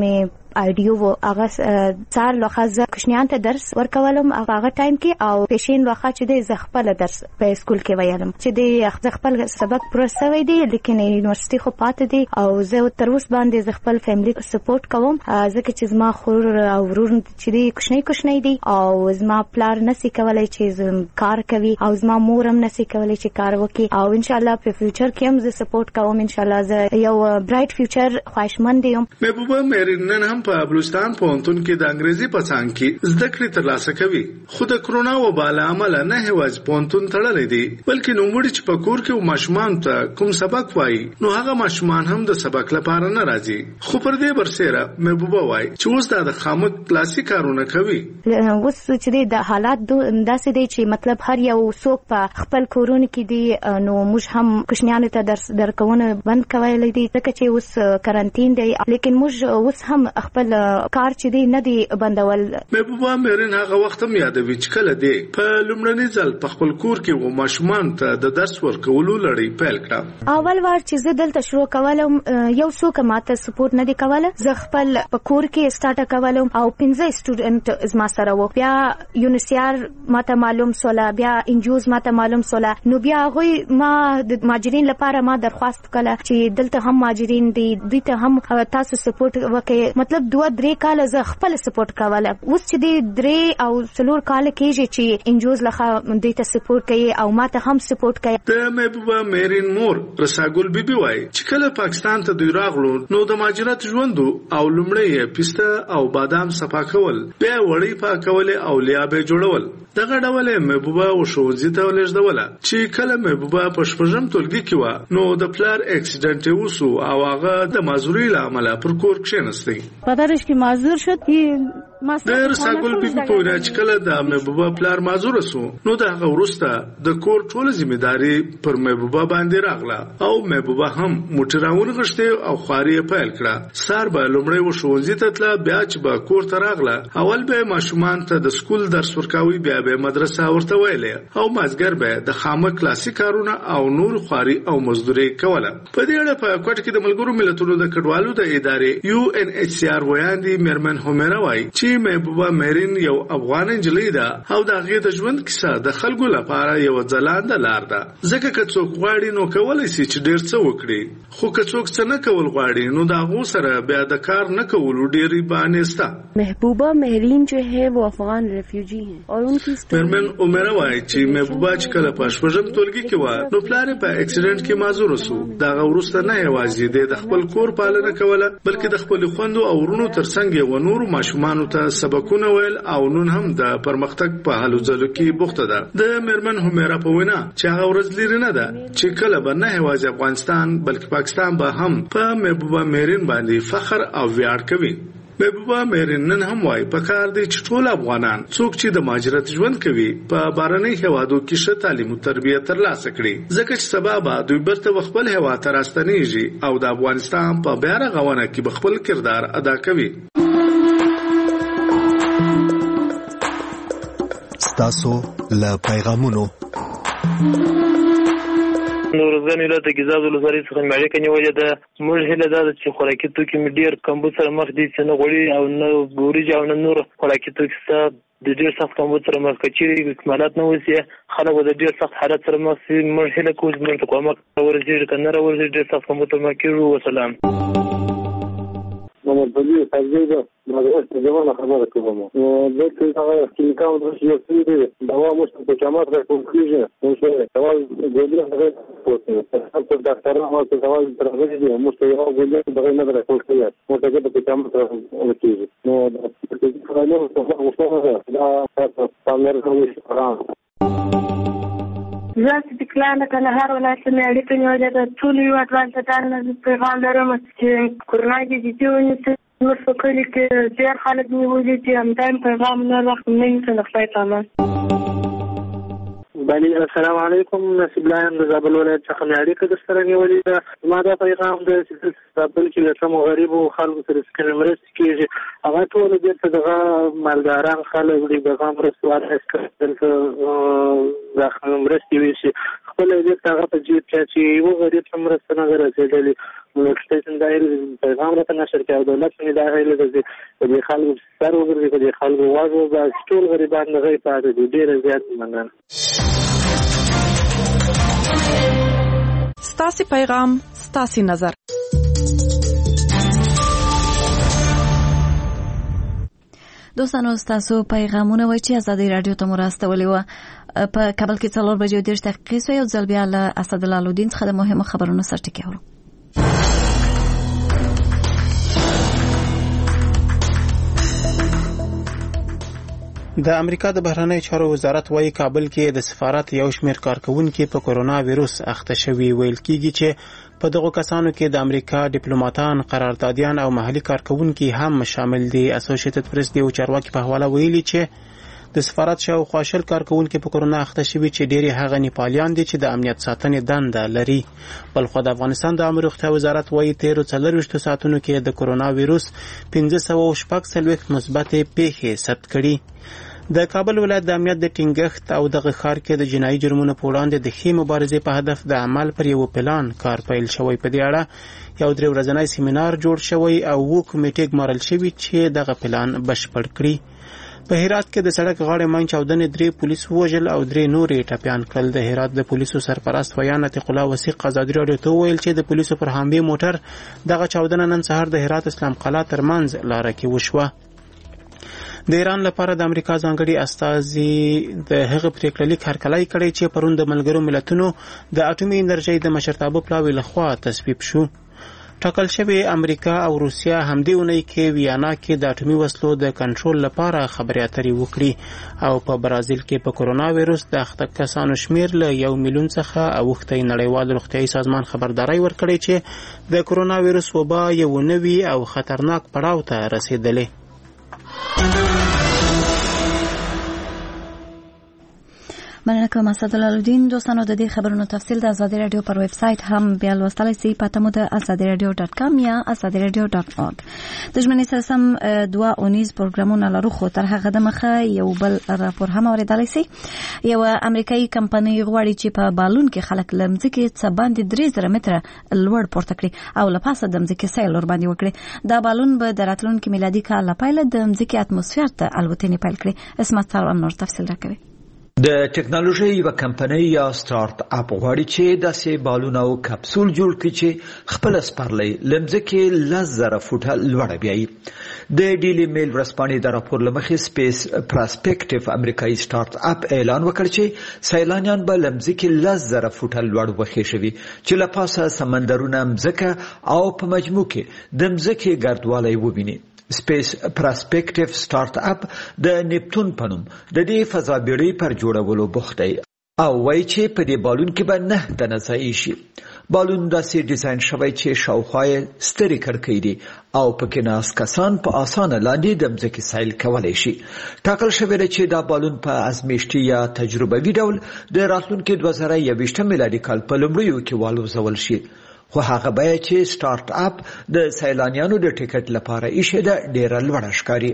آیډیو و هغه څار لوخه ز کوشنیان ته درس ورکولم هغه ټایم کې او پېشین لوخه چې د زغپل درس په سکول کې ویلم چې د زغپل سبق پروسه وي دي لیکن یونیورسيټي خو پاتې دي او زه تر اوسه باندې زغپل فیملی سپورټ کوم ځکه چې زما خور او ورور چې دی کوشنی کوشنی دي او زما پلار نسی کولای چې کار کوي او زما مور هم نسی کولای چې کار وکړي او ان شاء الله په فیوچر کې هم زه سپورټ کوم ان شاء الله زه یو برایټ فیوچر خواهشمند یم. محبوبه مهرین نن هم په بلوچستان پوهنتون کې د انګریزي په څانګه کې زده کړې ترلاسه کوي خو د کرونا وبا له امله نه هیڅ پوهنتون تړلې دي بلکې نوموړي چې په کور کې ماشومان ته کوم سبق وایي نو هغه ماشومان هم د سبق لپاره نه راځي خو پر دې برسره محبوبه وایي چې اوس د خامک کلاسي کارونه کوي. اوس چې د حالات داسې دی چې مطلب هر یو څوک په خپل کورونه کې دی نو موږ هم کوشنیانو ته درس درکونه بند کولای دي ځکه چې اوس کرانتین دی لیکن موږ اوس هم خپل کار چې دی نه دی بندول. محبوبه مهرین هغه وخت هم یادوي چې کله دی په لومړني ځل په خپل کور کې و ماشومان ته د درس ورکولو لړۍ پیل کړه. اول وار چې زه دلته شروع کولم یو څوک ماته سپورټ نه دی کوله زه خپل په کور کې سٹارټ کولم او پنځه سټوډنټ زما سره و بیا یونیسيار ماته معلوم سولا بیا انجوز ماته معلوم سولا نو بیا هغه ما د ماجرین لپاره ما درخواست کړه چې دلته هم ماجرین دي دوی ته هم تاسو سپورټ وکړي مطلب دوه درې کال زه خپل سپورټ کوله اوس چې دی درې او څلور کال کېږي چې انجوز لخوا دوی ته سپورټ کوي او ما ته هم سپورټ کوي. د محبوبه مهرین مور رساګل بیبي وایي چې کله پاکستان ته دوی راغلو نو د ماجرات ژوند او لمړی پسته او بادام صفا کول بیا وړي پاکول او لیابه جوړول دغه ډول محبوبه او شوزي ته ولېږدوله چې کله محبوبه په شپږم ټولګي کې و نو د پلار اکسیډنټ وسو او هغه د معذوري لامل پر کور کېنستی پدرش کې معذور شد د رساګل بیبي په وینا چې کله د محبوبه پلار معذور سو نو د هغه ورسته د کور ټول ځمېداري پر محبوبه باندې راغله او محبوبه هم موټراون غشته او خواري پیل کړه. سار به لومړی و شوزي ته تل بیا چې به کور ته راغله اول به ماشومان ته د سکول درس ورکاوي بیا به مدرسه ورته ویلې او مازګر به د خامه کلاسي کارونه او نور خواري او مزدوري کوله. په دې اړه په کوټ کې د ملګرو ملتونو د کډوالو د ادارې یو ان ایچ سی آر ویاندې میرمن هومرا وایي چې محبوبه مهرین یو افغان انجلۍ ده او د هغې د ژوند کیسه د خلکو لپاره یو ځلانده لار ده ځکه که څوک غواړي نو کولی شي چې ډېر څه وکړي خو که څوک څه نه کول غواړي نو د هغو سره بیا د کار نه کولو ډېرې بهانې شته. محبوبه مهرین جو ہے وہ افغان ریفیوجی ہیں اور ان کی میرمن هومرا وایي چې محبوبه چې کله په شپږم ټولګي کې وه نو پلار یې په اکسیډنټ کې معذور سو د هغه وروسته نه یوازې دی د خپل کور پالنه کوله بلکې د خپلو خویندو او وروڼو ترڅنګ یې و نورو ماشومانو ته سبقونه ویل او نن هم د پرمختګ په هلو ځلو کې بوخته ده. د میرمن هومرا په وینا چې هغه ورځ لري نه ده چې کله به نه یوازې افغانستان بلکې پاکستان به هم په محبوبه مهرین باندې فخر او ویاړ کوي. محبوبه مهرین نن هم وایي پکار دی چې ټول افغانان څوک چې د مهاجرت ژوند کوي په بهرني هیوادو کې ښه تعلیم او تربیه ترلاسه کړي ځکه چې سبا به دوی بیرته خپل هیواد ته راستنیږي او د افغانستان په بیا رغونه کې به خپل کردار ادا کوي. تاسو له پیغامونو نورزګان ولایت کې ځاځو لزاري څخه مې اړیکه نیولې ده موږ هله دا چې خوراکي توکي مې ډېر کمبود سره مخ دي چې نه غوړي او نه ګوري او نه نور خوراکي توکي سره د ډېر سخت کمبود سره مخ کچې اکمالات نه وسی خلک د ډېر سخت حالت سره مخ سي موږ هله کوم موږ ته کومه ورزيږي کنه ورزيږي ډېر سخت کمبود سره مخ کیږي وسلام محمد بلي تجربه مدرسه جوانه خبره کوم نو دغه هغه کلیکاو د یو څه دی دوا مو په جامعات راکوم کیږي نو څه دوا ګولې هغه پوهه په ډاکټر هغه څه دوا درغلي دي مو څه یو ګولې دغه نه راکوم کیږي مو څه په جامعات راکوم کیږي نو د دې خلانو څه وسوسه دا تاسو پاملر کوئ زه چې کلانه کنه هر ولایت مې اړیکه نیولې ده ټول یو اټلانټا ته نه پیغام لرم چې کرونا کې چې ونیسه نور په کلي کې ډېر خلک نیولي چې همدایم پیغام نه وخت نه یې خدای پامان بله السلام علیکم نصیب لایم د زابل ولایت څخه مې اړیکه درسره نیولې ده زما دا پیغام دی چې زابل کې له کومو غریبو خلکو سره چې مرستې کېږي هغه ټول بیرته دغه مالداران خلک دي دغه مرستې واخیستل دلته دا مرستې وشي خپل دې هغه په جیب کې چې یو غریب څومره څنګه رسیدلی نو سټیشن دایر پیغام راته نشر کړ دولت نه دا هیله ده چې د خلکو سر وګرځي د خلکو واغو د ټول غریبان نه غي پاتې دي ډیر زیات مننه. ستاسي پیغام ستاسي نظر. دوستانو ستاسو پیغامونه وای چې ازادي رادیو ته مرستولې و په کابل کې څلور بجې دیرش دقیقې سو یو ځل بیا له اسدالله الدین څخه د مهمو خبرونو سرټکی اورو. د امریکا د بهرنی چارو وزارت وايي کابل کې د سفارت یو شمېر کارکونکو په کورونا وایرس اخته شوي. ویل کیږي چې په دغه کسانو کې د امریکا ډیپلوماټان، قراردادیان او محلي کارکونکو هم شامل دي. اسوسییټډ پریس دی او چارواکي په حواله ویلي چې د سفارت شاوخوا شل کارکونکو په کورونا اخته شوي چې ډېری هغه نیپالیان دي چې د امنیت ساتنې دنده لري. بلخو د افغانستان د عامه روغتیا وزارت وايي تیرو څلورویشتو ساعتونو کې د کورونا وایرس پنځه سوه شپږ څلوېښت مثبتې پیښې ثبت کړي. د کابل ولایت د امنیت د ټینګښت او دغه ښار کې د جنایي جرمونو په وړاندې د ښې مبارزې په هدف د عمل پر یو پلان کار پیل شوی. په دې اړه یو درې ورځنی سیمینار جوړ شوی او اووه کمیټې ګمارل شوي چې دغه پلان بشپړ کړي. په هرات کې د سړک غاړې منځ چاودنې درې پولیس ووژل او درې نورې ټپیان کړل. د هرات د پولیسو سرپرست ویان عتیق الله وثیق ازادي راډیو ته وویل چې د پولیسو پر حاملې موټر دغه چاودنه نن سهار د هرات اسلام قلعه ترمنځ لاره کې وشوه. د ایران لپاره د امریکا ځانګړي استازي د هغه پریکړه لیک هرکلی کړی چې پرون د ملګرو ملتونو د اټومي انرژۍ د مشرتابه پلاوي لخوا تصویب شو. ټاکل شوی امریکا او روسیا همدې اونۍ کې ویانا کې د اټومي وسلو د کنټرول لپاره خبرې اترې وکړي او په برازیل کې په کورونا وایرس د اخته کسانو شمیر له یو میلیون څخه اوښتی. نړیوال روغتیايي سازمان خبرداري ورکړی چې د کورونا وایرس وبا یو نوي او خطرناک پړاو ته رسیدلی. مننه کوم اسدالله الدین. دوستانو د دې خبرونو تفصیل د ازادي رادیو پر ویب سټ هم بیا لوستلی سئ. پته مو د ازادي رادیو ډاټ کام یا ازادي رادیو ډاټ اورګ. د ژمنې سره سم دوه اونیز پروګرامونه لرو خو تر هغه د مخه یو بل راپور هم اوریدلی سئ. یو امریکایي کمپنۍ غواړي چې په بالون کې خلک له مځکې څخه باندې درې زره متره لوړ پورته کړي او له پاسه د مځکې سیل ور باندې وکړي. دا بالون به د راتلونکي میلادي کال له پیله د مځکې اتموسفیر ته الوتنې پیل کړي. اسمت سروان نور تفصیل راکوي. د ټکنالوژي یو کمپنۍ یا سٹارټ اپ غواړي چې داسې بالون او کپسول جوړ کړي چې خپل سپرلی لمځکه لس زره فوټه لوړ بیایي. د ډیلی میل ورځپاڼې د راپور لمخې سپیس پراسپیکټیو امریکایي سٹارټ اپ اعلان وکړ چې سیلانیان به لمځکه لس زره فوټه لوړ وخېښوي چې له پاسه سمندرونه مځکه او په مجموع کې د مځکې ګردوالی وویني. سپیس پراسپیکټیو سٹارټ اپ د نیپتون په نوم د دې فضا بیړۍ پر جوړولو بوخت دی او وایي چې په دې بالون کې به نه دننه ځای شي. بالون داسې ډیزاین شوی چې شاوخوا یې سترې کړکۍ دي او پکې ناست کسان په اسانه لاندې د مځکې سیل کولی شي. ټاکل شوی دی چې دا بالون په ازمیښتي یا تجربوي ډول د راتلونکي دوه زره یوویشتم میلادي کال په لومړیو کې والوځول شي. خو هغه بیه چې سٹارټ اپ د سیلانیانو د ټیکټ لپاره ایښې ده ډیره لوړه ښکاري.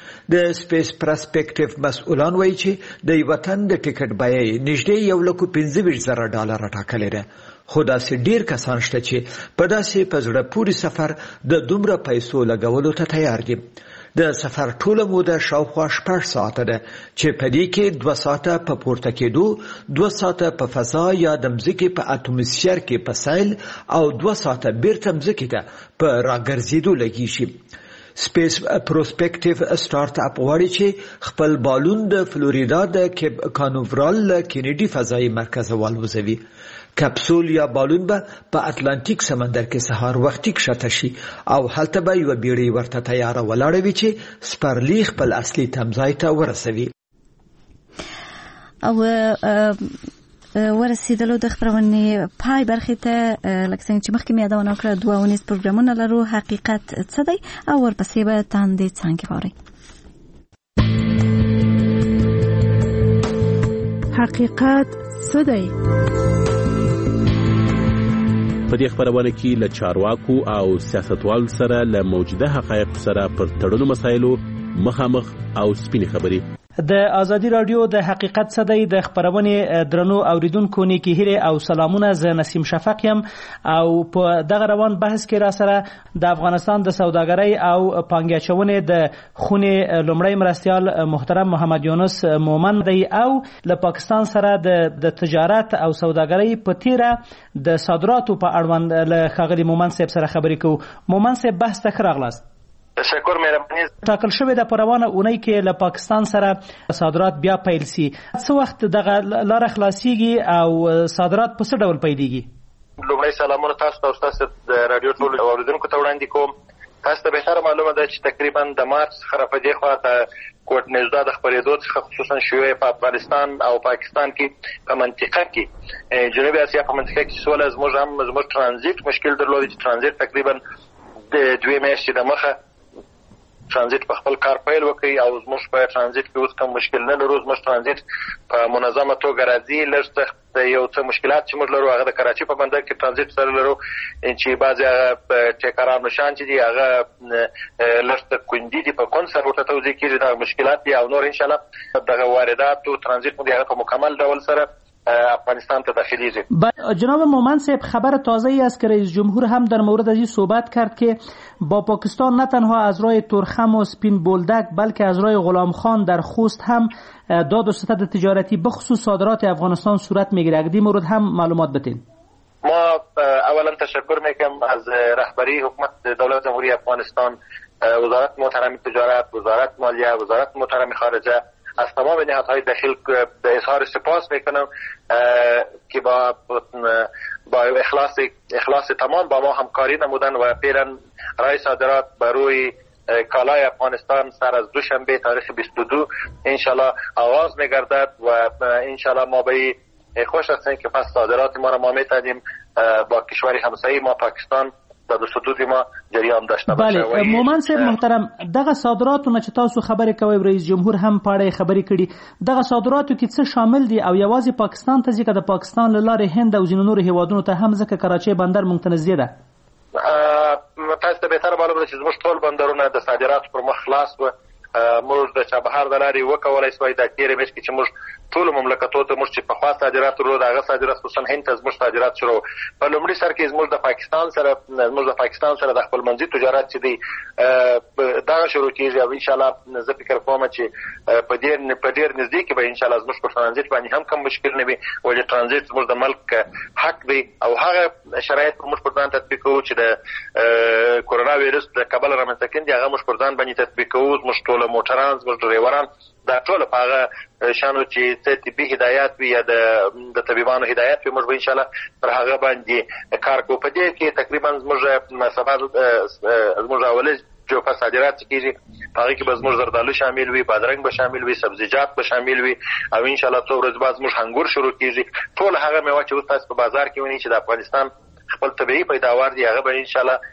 د سپیس پراسپیکټیو مسؤلان وایي چې د یو وطن د ټیکټ بیه یې نږدې یو لک پنځه ویشت زره ډالره ټاکلې ده. خو داسې ډیر کسان شته چې په داسې په زړه پورې سفر د دومره پیسو لګولو ته تیار دي. د سفر ټوله موده شاوخوا شپږ ساعته ده چې په دې کې دوه ساعته په پورته کېدو، دوه ساعته په فضا یا د مځکې په اتموسفیر کې په سیل او دوه ساعته بیرته مځکې ته په راګرځېدو لګي شي. سپیس پروسپیکټیو سٹارټ اپ غواړي چې خپل بالون د فلوریدا د کیپ کانوورال کینیډي فضایي مرکز والوزوي. کپسول یا بالون به په اتلانتیک سمندر کې سهار وختي کښته شي او هلته به یوه بیړۍ ورته تیاره ولاړه وي چې سپرلی خپل اصلي تمځای ته ورسوي. او ورسېدلو د خپرونې پای برخې ته لکه څنګه چې مخکې مې یادونه وکړه دوه اونیز پروګرامونه لرو. حقیقت څه دی او ورپسې به تاندې څانګې واورئ. حقیقت څه دی؟ په دې خبرونه کې له چارواکو او سیاستوالو سره له موجوده حقایق سره پر تړلو مسایلو مخامخ او سپینې خبرې. د ازادي رادیو د حقیقت صدی د خبرونې درنو اوریدونکو نیکی هیله او سلامونه. ز نسیم شفق یم او په دغه روان بحث کې را سره د افغانستان د سوداګرۍ او پانګاچونې د خونې لومړی مرستیال محترم محمد یونس مومن دی او له پاکستان سره د تجارت او سوداګرۍ په تیره د صادراتو په اړوند له ښاغلي مومن صاحب سره خبرې کوو. مومن صاحب بحث ته ښه راغلاست. تشکر مهرباني. ټاکل شوې د پروانه اونۍ کې له پاکستان سره صادرات بیا پیل سي. څه وخت دغه لار خلاصيږي او صادرات په څه ډول پیلېږي؟ لومړی سلامونه تاسو ته او تاسو د رادیو ټول اوریدونکو ته وړاندې کوم. تاسو ته بهتره معلومه ده چې تقریبا د مارچ څخه په دې خوا ته کوټ نژدې د خبرېدو څخه خصوصا شوی په افغانستان او پاکستان کې په منطقه کې جنوبي اسیا په منطقه کې سوال زموږ هم زموږ ترانزیت مشکل درلود چې ترانزیت تقریبا د دوه میاشتې د مخه ترانزیت په خپل کار پیل وکړي او زموږ په ترانزیت کې اوس کوم مشکل نه لرو. زموږ ترانزیت په منظمه توګه راځي. لږ څه یو څه مشکلات چې موږ لرو هغه د کراچي په بندر کې ترانزیت سره لرو چې بعضې هغه ټیکران نشان چې دي هغه لږ څه کندي دي په کون سره ورته توضیح کېږي دغه مشکلات دي او نور انشاءالله دغه واردات او ترانزیت مو د هغه په مکمل ډول سره افغانستان ته داخلیږي. جناب مومن صاحب خبر تازه ای است که رئیس جمهور هم در مورد از این صحبت کرد که با پاکستان نه تنها از راه ترخم و سپین بولدک بلکه از راه غلام خان در خوست هم داد و ستد تجارتی بخصوص صادرات افغانستان صورت میگیره. اگر این مورد هم معلومات بدین. ما اولا تشکر میکنم از رهبری حکومت دولت جمهوری افغانستان، وزارت محترم تجارت، وزارت مالیه، وزارت محترم خارجه، از تمام نهادهای داخل به اظهار سپاس میکنم که با با اخلاص اخلاص تمام با ما همکاری نمودن و پیرن رای صادرات بر روی کالای افغانستان سر از دوشنبه تاریخ بیست و دو انشالله آغاز میگردد و انشالله ما به خوش هستیم که پس صادرات ما را ما میتونیم با کشور همسایه ما پاکستان د حدود ما جریان داشته باشه. بله مومن صاحب محترم، دغه صادراتو نه چې تاسو خبرې کوئ رئیس جمهور هم پاړې خبرې کړي، دغه صادراتو کې څه شامل دي او یوازې پاکستان ته ځکه د پاکستان له لارې هند او ځینو نورو هیوادونو ته هم ځکه کراچۍ بندر موږ ته نږدې ده؟ تاسو ته بهتره معلومه ده چې زموږ ټول بندرونه د صادراتو پر مخ خلاص و. موږ د چابهار د لارې وکولای سوای د تیرې میاشتې کې چې موږ ټول مملکتونو ته موږ چې په خاص صادرات ورو دغه صادرات خصوصا هند ته زموږ صادرات شروع په لومړي سر کې زموږ د پاکستان سره زموږ د پاکستان سره د خپل منځي تجارت چې دی دا شروع کیږي او ان شاء الله زه فکر کوم چې په ډیر په ډیر نږدې کې به ان شاء الله زموږ په ترانزیت باندې هم کوم مشکل نه وي ولې ترانزیت زموږ د ملک حق دی او هغه شرایط موږ په ځان تطبیق کوو چې د کورونا وایرس د کابل رامنځته کېدل هغه موږ په ځان باندې تطبیق کوو. موږ ټول موټران زموږ ډریوران دا ټول په هغه شانو چې څه طبي هدایات وي یا د طبيبانو هدایات وي موږ به ان شاء الله پر هغه باندې کار کوو. په دې کې تقریبا زموږ مسابقه زموږ اولي جو په صادرات کېږي هغه کې به زموږ زردالو شامل وي، بادرنګ به شامل وي، سبزیجات به شامل وي او ان شاء الله څو ورځې بعد زموږ انګور شروع کېږي. ټول هغه میوه چې اوس تاسو په بازار کې ونی چې د افغانستان خپل طبيعي پیداوار دی هغه به ان شاء الله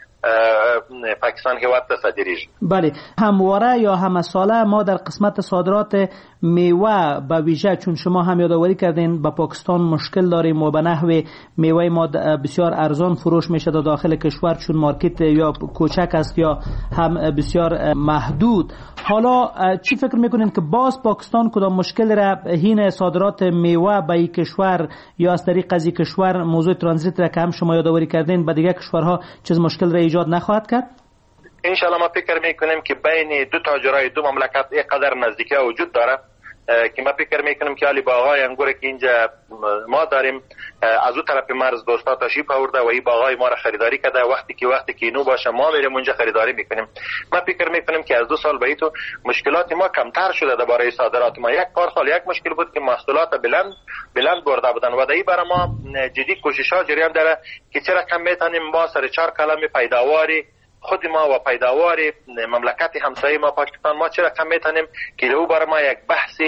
پاکستان هیواد ته صادریږي. بله همواره یا همساله ما در قسمت صادرات میوه به ویژه چون شما هم یادآوری کردین با پاکستان مشکل داریم و به نحو میوه ما بسیار ارزان فروش میشه در داخل کشور چون مارکت یا کوچک است یا هم بسیار محدود. حالا چی فکر میکنین که باز پاکستان کدام مشکل را هین صادرات میوه به این کشور یا از طریق از این کشور موضوع ترانزیت را که هم شما یادآوری کردین به دیگه کشورها چیز مشکل را ایجاد نخواهد کرد؟ انشالله ما فکر میکنیم که بین دو تاجرای دو مملکت اینقدر نزدیکی وجود داره که ما فکر میکنیم که علی باغای انگور که اینجا ما داریم از اون طرف مرز دوستا تشریف آورده و این باغای ما را خریداری کرده. وقتی که وقتی که اینو باشه ما میریم اونجا خریداری میکنیم. ما فکر میکنیم که از دو سال بعد تو مشکلات ما کمتر شده درباره صادرات ما. یک پار سال یک مشکل بود که محصولات بلند بلند برده بودن و دایی برای ما جدی کوشش ها جریان داره که چرا کم میتونیم ما سر چهار کلمه پیداواری خود ما و پیداوار مملکت همسایه ما پاکستان ما چرا کم میتونیم که او برای ما یک بحث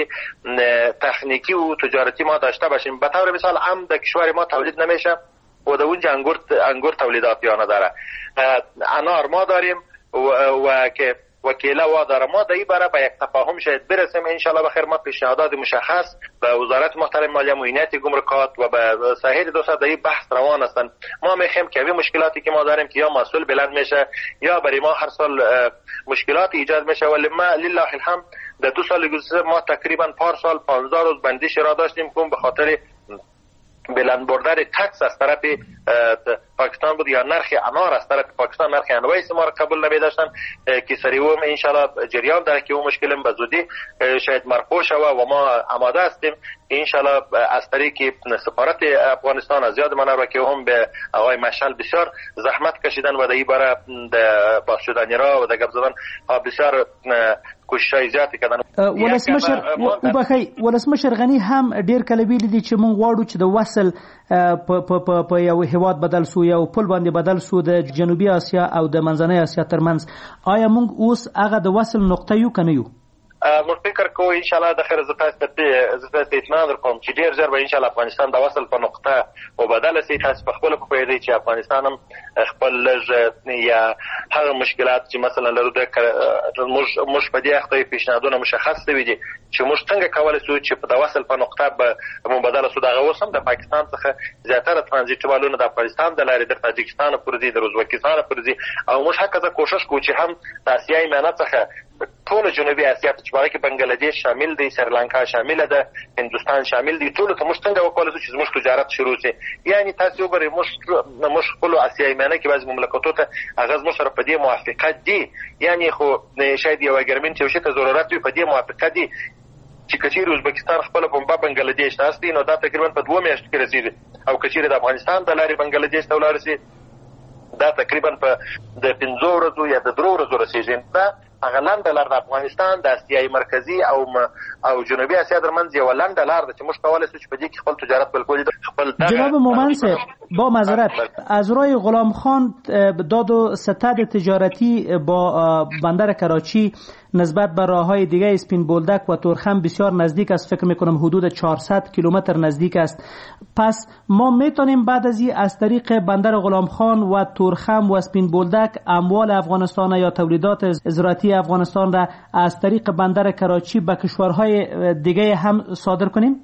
تکنیکی و تجارتی ما داشته باشیم. به طور مثال عم در کشور ما تولید نمیشه و در اونجا انگور انگور تولیدات یا نداره. انار ما داریم و, و که وکیله و داره ما در این باره به یک تفاهم شاید برسیم ان شاء الله بخیر. ما پیشنهادات مشخص به وزارت محترم مالیه معینات گمرکات و به ساحل دوستا در این بحث روان هستند. ما میخوایم که این مشکلاتی که ما داریم که یا محصول بلند میشه یا برای ما هر سال مشکلات ایجاد میشه. ولی ما لله الحمد در دو سال گذشته ما تقریبا پارسال پانزده روز بندش را داشتیم که به خاطر بلند بردن تکس از طرف پاکستان بود یا نرخ انار از طرف پاکستان، نرخ انوایس ما را قبول نمی داشتن که سریعا انشالله جریان داره که اون مشکل به زودی شاید مرفوع شود و ما آماده هستیم انشالله از طریق سفارت افغانستان از یاد من را که هم به آقای مشعل بسیار زحمت کشیدن و در این باره باز شدنی را و در گپ زدن بسیار کوشش زیاتی کردن. ولسمشر وبخی ولسمشر غنی هم ډیر کله ویل دي چې مونږ غواړو چې د وصل په په یو هیواد بدل سو یو پل باندې بدل سو د جنوبي اسیا او د منځنۍ اسیا ترمنځ. آیا مونږ اوس هغه د وصل نقطه یو کنه یو؟ موږ فکر کوو ان شاء الله د خیر زتا ته اطمینان درکوم چې ډیر ژر به ان شاء الله افغانستان د وصل په نقطه وبدل شي. تاسو په خپل په پیدا چې افغانستان هم خپل لږ یا هغه مشکلات چې مثلا لرو د موږ موږ په دې اخته پیشنهادونه مشخص دي چې موږ څنګه کولای شو چې په د وصل په نقطه به مبادله شو. دغه اوس هم د پاکستان څخه زیاتره ترانزیت والونه د افغانستان د لارې د تاجکستان پورې دي، د ازبکستان پورې دي او موږ هکذا کوشش کوو چې هم د اسیايي میانه څخه ټول جنوبي اسیا ته چې باندې کې بنگلاديش شامل دي، سریلانکا شامل ده، هندوستان شامل دي، ټول ته موږ څنګه وکولای شو چې موږ تجارت شروع شي. یعنی تاسو وګورئ موږ موږ خپل اسیايي میانه کې بعض مملکتونو ته هغه موږ سره په دې موافقت دي. یعنی خو شاید یو اګریمنت یو شی ته ضرورت وي په دې موافقت دي چې کچیر ازبکستان خپل په بنگلاديش تاسو دي نو دا تقریبا په دوه میاشتو کې رسیدي او کچیر د افغانستان د لارې بنگلاديش ته ولاړ شي دا تقریبا په د پنځو ورځو یا د درو ورځو رسیدي. دا هغه لاندې لار د افغانستان د اسیايي مرکزي او او جنوبي اسیا ترمنځ یو لاندې لار ده چې موږ کولای شو چې په دې کې خپل تجارت بالکل خپل. جناب مومن صاحب با معذرت از رای غلام خان داد و ستد تجارتی با بندر کراچی نسبت به راههای دیگه اسپین بولدک و تورخم بسیار نزدیک است. فکر میکنم حدود چهارصد کیلومتر نزدیک است. پس ما میتونیم بعد از این از طریق بندر غلام خان و تورخم و اسپین بولدک اموال افغانستان یا تولیدات زراعتی افغانستان را از طریق بندر کراچی به کشورهای دیگه هم صادر کنیم؟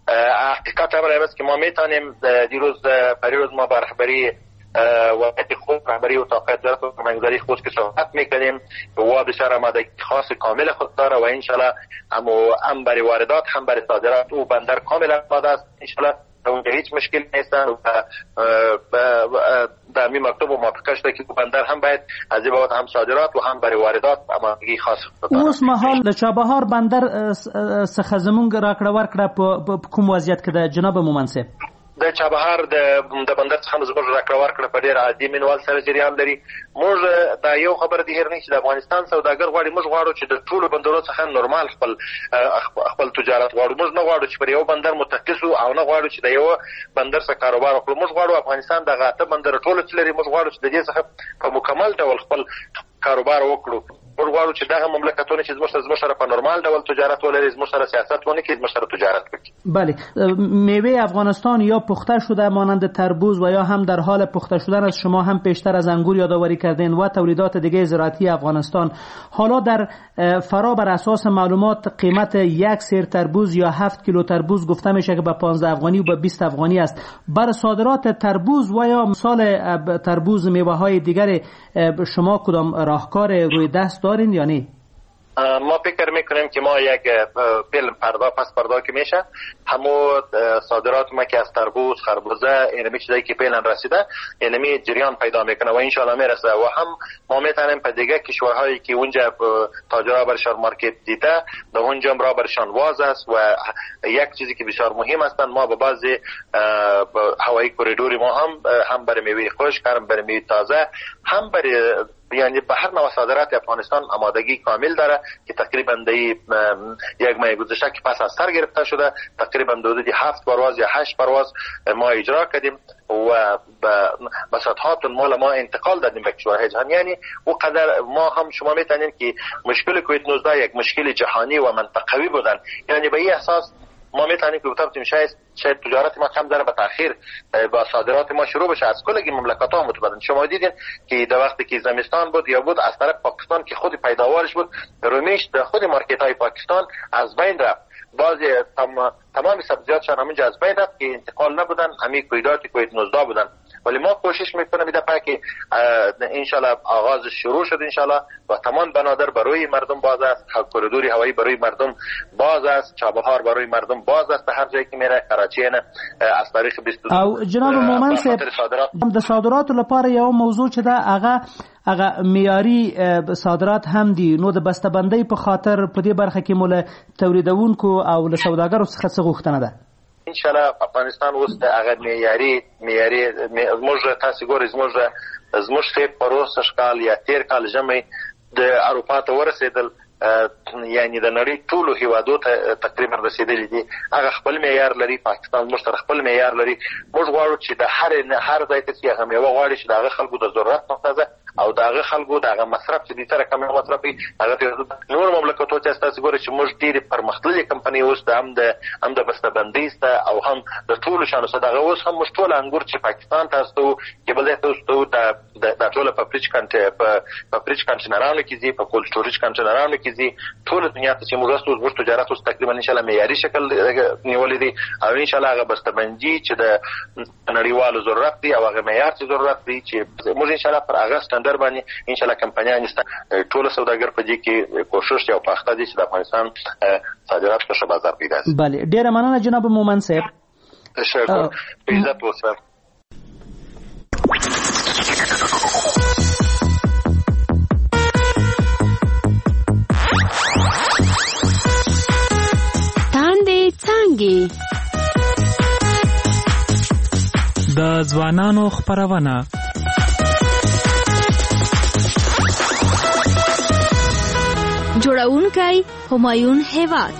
حقیقت امر است که ما میتونیم دیروز پریروز ما بر رهبری وقتی خود رهبری و طاقت دارد و منگذاری خود که صحبت میکنیم و بسیار آمادگی خاص کامل خود داره و انشالله هم برای واردات هم برای صادرات او بندر کامل آماده است. انشالله اونجا هیچ مشکل نیستن و در می مکتوب و موافقه شده که بندر هم باید از این بابت هم صادرات و هم برای واردات آمادگی خاص خود داره. اوس مهال د چابهار بندر څخه زمونږ راکړه ورکړه په کوم وضعیت کې ده جناب مومن صاحب؟ د چابهار د بندر څخه زموږ راکړه ورکړه په ډېر عادي منوال سره جریان لري. موږ دا یو خبره دی هر نه چې د افغانستان سوداګر غواړي موږ غواړو چې د ټولو بندرونو څخه نورمال خپل خپل تجارت غواړو. موږ نه غواړو چې پر یو بندر متکس او نه غواړو چې د یو بندر څخه کاروبار وکړو. موږ غواړو افغانستان د غاټه بندر ټولو چې لري موږ غواړو چې د دې څخه په مکمل ډول خپل کاروبار وکړو. موږ غواړو چې دغه مملکتونه چې زموږ زموږ سره په نورمال ډول تجارت ولري، زموږ سره سیاست ونه کړي، زموږ سره تجارت وکړي. بله، میوه افغانستان یا پخته شده مانند تربوز و یا هم در حال پخته شدن است. شما هم پیشتر از انگور یادآوری کردین و تولیدات دیگه زراعتی افغانستان. حالا در فرا بر اساس معلومات قیمت یک سیر تربوز یا هفت کیلو تربوز گفته میشه که به پانزده افغانی و به بیست افغانی است. بر صادرات تربوز و یا مثال تربوز میوه های دیگر شما کدام راهکار روی دست دارین یا نه؟ ما فکر میکنیم که ما یک فیلم پردا پس پردا که میشه همو صادرات ما که از تربوز خربوزه اینمی چیزایی که فعلا رسیده اینمی جریان پیدا میکنه و انشالله میرسه و هم ما میتونیم په دیگه کشورهایی که اونجا تاجرها برشان مارکت دیده در اونجا را برشان واز است. و یک چیزی که بسیار مهم است ما به بعضی هوایی کوریدوری ما هم هم برای میوه خشک هم برای میوه تازه هم برای یعنی به هر نوع صادرات افغانستان آمادگی کامل داره که تقریبا دی یک ماه گذشته که پس از سر گرفته شده تقریبا حدود هفت پرواز یا هشت پرواز ما اجرا کردیم و به صدها تن مال ما انتقال دادیم به کشورهای جهان. یعنی او قدر ما هم شما میتونید که مشکل کووید نوزده یک مشکل جهانی و منطقوی بودن. یعنی به این اساس ما میتونیم که بطور شاید شاید تجارت ما کم ذره به تاخیر با صادرات ما شروع بشه از کل مملکت ها متبادل. شما دیدین که در وقتی که زمستان بود یا بود از طرف پاکستان که خود پیداوارش بود رومیش در خود مارکت های پاکستان از بین رفت. بعضی تم... تمام سبزیات شان همونجا از بین رفت که انتقال نبودن، همین کویدات کووید نوزده بودن ولی ما کوشش میکنیم در پاکی انشالله آغاز شروع شد انشالله و تمام بنادر برای مردم باز است، کوریدور هوایی برای مردم باز است، چابهار برای مردم باز است، هر جایی که میره کراچی نه از تاریخ بیست او جناب مومن صاحب د صادراتو لپاره یو موضوع چې دا هغه هغه معیاري صادرات هم دي، نو د بسته‌بندۍ په خاطر په دې برخه کې مولا تولیدونکو او له سوداګرو څخه څه غوښتنه ده؟ ان شاء الله افغانستان اوس د هغه معیاري معیاري زموږ تاسو ګورئ زموږ زموږ په پروسه کال یا تیر کال جمعي د اروپا ته ورسېدل، یعنی د نړۍ ټولو هیوادو ته تقریبا رسیدلی دي. هغه خپل معیار لري، پاکستان موږ سره خپل معیار لري. موږ غواړو چې د هر هر ځای ته چې هغه میوه غواړي چې دغه خلکو د ضرورت مطابق او دغه خلکو دغه مصرف چې د سره کم مصرف وي هغه ته نور مملکتو ته تاسو ګورئ چې موږ ډېر پرمختللي کمپنۍ اوس د هم د هم د بسته‌بندۍ سته او هم د ټولو شانو سره دغه اوس هم موږ ټول انګور چې پاکستان تاسو کې بل ځای تاسو د د ټول په پریچ کانټ په پریچ کانټینرانو کې دي، په کول سټوریج کانټینرانو کې دي، ټول دنیا ته چې موږ اوس موږ تجارت اوس تقریبا ان شاء الله معیاري شکل نیولې دي او ان شاء الله هغه بسته‌بندي چې د نړیوالو ضرورت دي او هغه معیار چې ضرورت دي چې موږ ان شاء الله پر هغه سټانډرډ باندې ان شاء الله کمپنیان ټول سوداګر په دې کې کوشش یو پخته دي چې د افغانستان صادرات په بازار پیدا شي. بله ډیره مننه جناب مومن صاحب. شکر. عزت وسلام. تاندې څانګې د ځوانانو خپرونه جوړونکی همایون هیواد.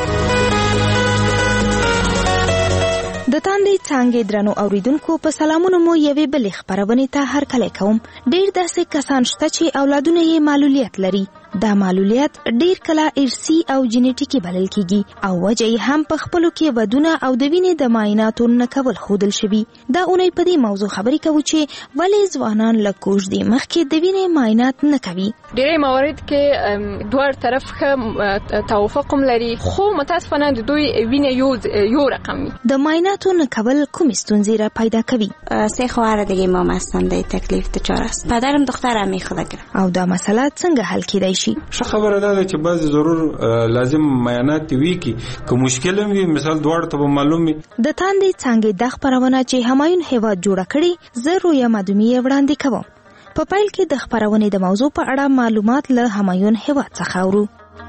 د تاندې څانګې درنو اوریدونکو په سلامونو مو یوې بلې خپرونې ته هرکلی کوم. ډېر داسې کسان شته چې اولادونه یې معلولیت لري. دا معلولیت ډیر کله ارثي او جینیټیکي بلل کیږي او وجه یې هم په خپلو کې ودونه او د وینې د معایناتو نه کول ښودل شوي. دا اونۍ په دې موضوع خبرې کوو چې ولې ځوانان له کوژدې مخکې د وینې معاینات نه کوي. ډېری موارد کې دوه طرف ښه توافق هم لري، خو متاسفانه د دوی وینې یو یو رقم وي. د معایناتو نه کول کومې ستونزې را پیدا کوي؟ سه خواهر دیگه ما هستن، ده تکلیف دچار است. پدرم دخترم میخواد او دا مسئله څنګه حل کیدای شي؟ ښه خبره ده چې بعضی ضرور لازم معاینات وي کی که مشکل هم وي، مثال دواړه ته معلوم وي. د تاندې څانګې د خپرونه چې همایون هیواد جوړه کړي زه رویا مدومي وړاندې کوم. په پیل کې د خپرونې د موضوع په اړه معلومات له همایون هیواد څخه اورو.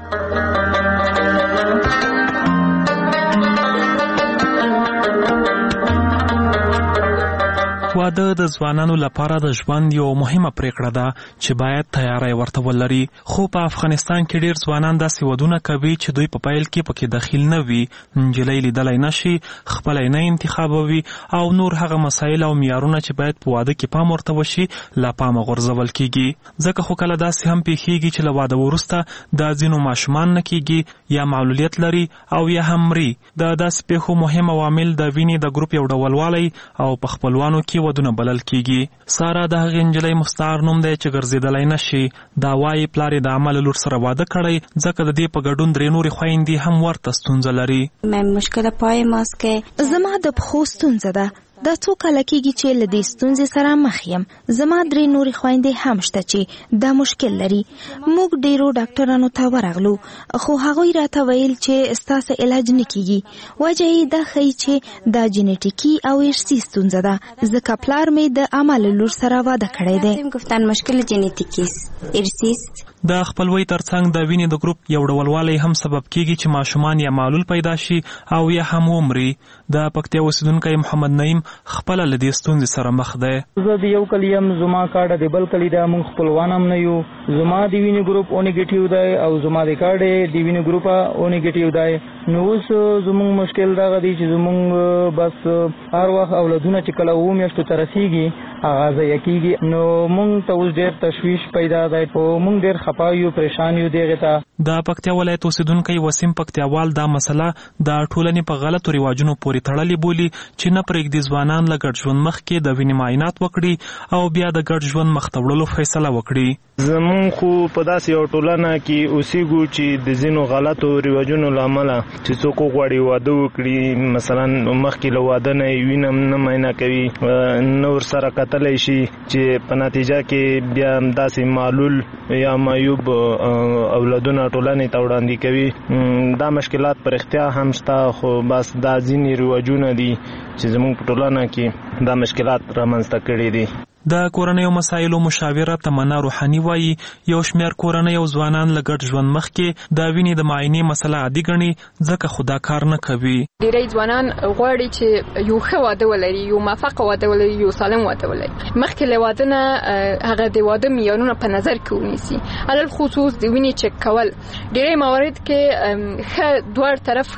واده د ځوانانو لپاره د ژوند یو مهمه پریکړه ده چې باید تیاری ورته ولري، خو په افغانستان کې ډیر ځوانان داسې ودونه کوي چې دوی په پیل کې پکې داخل نه وي، نجلۍ لیدلی نشي، خپل نه انتخابوي او نور هغه مسایل او معیارونه چې باید په واده کې پام ورته وشي له پامه غورځول کیږي. ځکه خو کله داسې هم پیښیږي چې له واده وروسته د ځینو ماشومان نه کیږي یا معلولیت لري او یا هم مري. د داسې پیښو مهم عوامل د وینې د ګروپ یو ډولوالی او په خپلوانو کې ودونه بلل کیږي. سارا د هغې نجلۍ مستعار نوم دی چې ګرځېدلی نشي. دا وایي پلار یې د عمل لور سره واده کړی، ځکه د دې په ګډون درې نورې خویندې هم ورته ستونزه لري. مشکل پای ماست که زما د پښو ستونزه ده. دا څو کله کېږي چې له دې ستونزې سره مخ یم. زما درې نورې خویندې هم شته چې دا مشکل لري. موږ ډېرو ډاکټرانو ته ورغلو، خو هغوی راته ویل چې ستاسو علاج نه کیږي. وجه یې دا ښیي چې دا جینیټیکي او ارثي ستونزه ده، ځکه پلار مې د عمل لور سره واده کړی دی. گفتن مشکل جینیټیکی است، ارثي است. د خپلوۍ ترڅنګ د وینې د ګروپ یو ډولوالی هم سبب کیږي چې ماشومان یا معلول پیدا شي او یا هم ومري. د پکتیا اوسیدونکی محمد نعیم خپل له دې ستونزې سره مخ دی. زه د یو کلی یم، زما کارډ د بل کلی ده، موږ خپلوان هم نه یو. زما د وینې ګروپ او نیګیټیو دی او زما د کارډ د وینې ګروپ او نیګیټیو دی. نو اوس زموږ مشکل دغه دی چې زموږ بس هر وخت اولادونه چې کله اوه میاشتو ته رسیږي هغه ځای کیږي. نو مونږ ته اوس ډېر تشویش پیدا دی او مونږ ډېر خفه یو، پریشان یو دغه ته. د پکتیا ولایت اوسیدونکو وسیم پکتیاوال دا مسله د ټولنې په غلطو رواجونو پورې تړلې بولي چې نه پرېږدي ځوانان له ګډ ژوند مخکې د وینې معاینات وکړي او بیا د ګډ ژوند مخ ته وړلو فیصله وکړي. زمونږ خو په داسې یو ټولنه کې اوسېږو چې د ځینو غلطو رواجونو له امله چې څوک وغواړي واده وکړي، مثلا مخکې له واده نه یې وینه نه معاینه کوي، نه ورسره کتلی شي چې په نتیجه کې بیا داسې معلول یا معیوب اولادونه ټولنې ته وړاندې کوي. دا مشکلات پر اختیا هم شته، خو بس دا ځینې رواجونه دي چې زموږ په ټولنه کې دا مشکلات رامنځته کړي دي. د کورنیو مسایلو مشاوره تمنا روحاني وایي یو شمېر کورنۍ او ځوانان له ګډ ژوند مخکې د وینې د معاینې مسله عادي ګڼي، ځکه خو دا کار نه کوي. ډېری ځوانان غواړي چې یو ښه واده ولري، یو موفق واده ولري، یو سالم واده ولري. مخکې له واده نه هغه د واده معیارونه په نظر کې ونیسي، علل خصوص د وینې چک کول. ډېری موارد کې ښه دوه طرف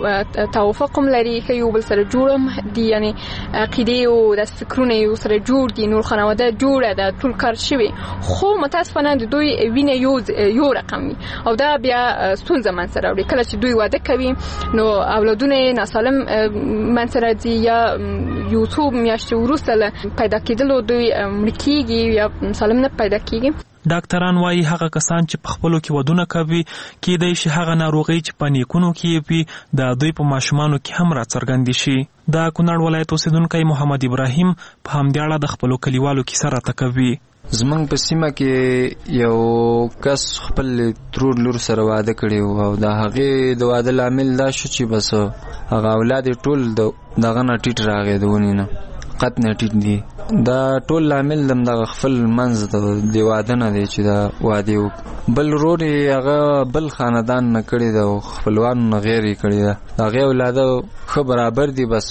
ښه توافق هم لري، ښه یو بل سره جوړ دي، یعنی عقیدې او د فکرونه یو سره جوړ دي، نور خانواده جوړه ده، ټول کار شوی، خو متاسفانه د دوی وینه یو یو رقم وي او دا بیا ستونزه منځته راوړي. کله چې دوی واده کوي نو اولادونه ناسالم منځته راځي یا یو څو میاشتې وروسته پیدا کېدلو دوی مړه کېږي یا سالم نه پیدا کېږي. ډاکټران وایي هغه کسان چې په خپلو کې ودونه کوي کېدای شي هغه ناروغۍ چې په نیکونو کې وي د دوی په ماشومانو کې هم راڅرګندې شي. د کونړ ولایت اوسیدونکی محمد ابراهیم په همدې اړه د خپلو کلیوالو کیسه راته کوي. زمونږ په سیمه کې یو کس خپل ترور لور سره واده کړی او د هغې د واده لامل دا شو چې بس هغه اولاد ټول دغه نه ټیټ راغی، د ونې نه قط نه ټیټ دي. دا ټول لامل د دغه خپل منځ د واده نه دی چې دا واده وکړي. بل ورور یې هغه بل خاندان نه کړی ده او خپلوانو نه غیر یې کړی ده. د هغې اولاده ښه برابر دي، بس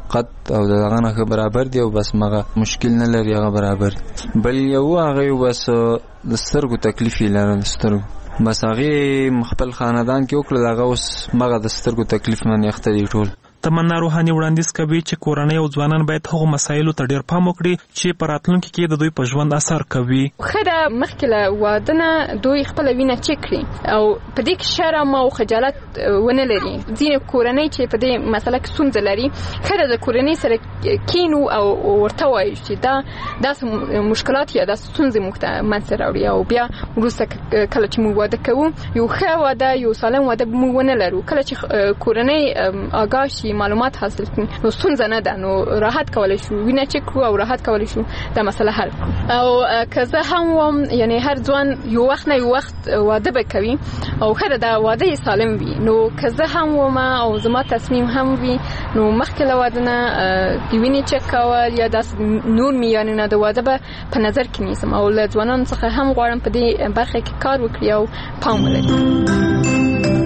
قط او دغه نه ښه برابر دي او بس مغه مشکل نه لري، هغه برابر. بل یو هغه بس د سترګو تکلیف یې لرل، سترګو بس هغې خپل خاندان کې وکړل، هغه اوس مغه د سترګو تکلیف نه نیخته دي ټول. تمنا روحاني وړاندیز کوي چې کورنۍ او ځوانان باید هغو مسایلو ته ډېر پام وکړي چې په راتلونکي کې د دوی په ژوند اثر کوي. ښه ده مخکې له واده نه دوی خپله وینه چک کړي او په دې کې شرم او خجالت ونه لري. ځینې کورنۍ چې په دې مسله کې ستونزه لري ښه ده د کورنۍ سره کینو او ورته وایي چې دا داسې مشکلات یا داسې ستونزې موږ ته منځته راوړي او بیا وروسته کله چې موږ واده کوو یو ښه واده یو سالم واده موږ ونه لرو. کله چې کورنۍ آګاه شي معلومات حاصل کړي نو ستونزه نه ده، نو راحت کولی شو وینه چک کړو او راحت کولی شو دا مسله حل کړو. او که زه هم وم یعنی هر ځوان یو وخت نه یو وخت واده به کوي او ښه ده واده یې سالم وي، نو که زه هم وم او زما تصمیم هم وي نو مخکې له واده نه د وینې چک کول یا داسې نور معیارونه د واده به په نظر کې نیسم او له ځوانانو څخه هم غواړم په دې برخه کې کار وکړي او پام ولري.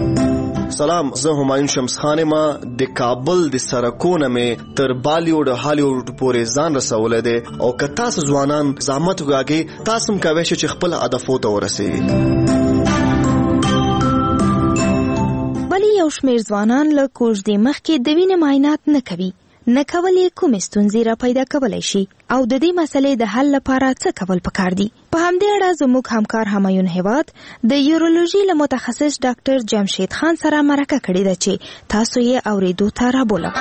سلام، زه همایون شمس خان ما د کابل د سرکونه مې تر بالیوډ هالیوډ پورې ځان رسولی دی او که تاسو ځوانان زحمت وکاږئ تاسو هم کولی شئ چې خپل هدفو ته ورسئ. ولی یو شمېر ځوانان له کوژدې مخکې د وینې معاینات نه کوي. نه کول یې کومې ستونزې را پیدا کولی شي او د دې مسلې د حل لپاره څه کول پکار دي؟ په همدې اړه زموږ همکار همایون هیواد د یورولوژي له متخصص ډاکټر جمشید خان سره مرکه کړې ده چې تاسو یې اورېدو ته رابولم.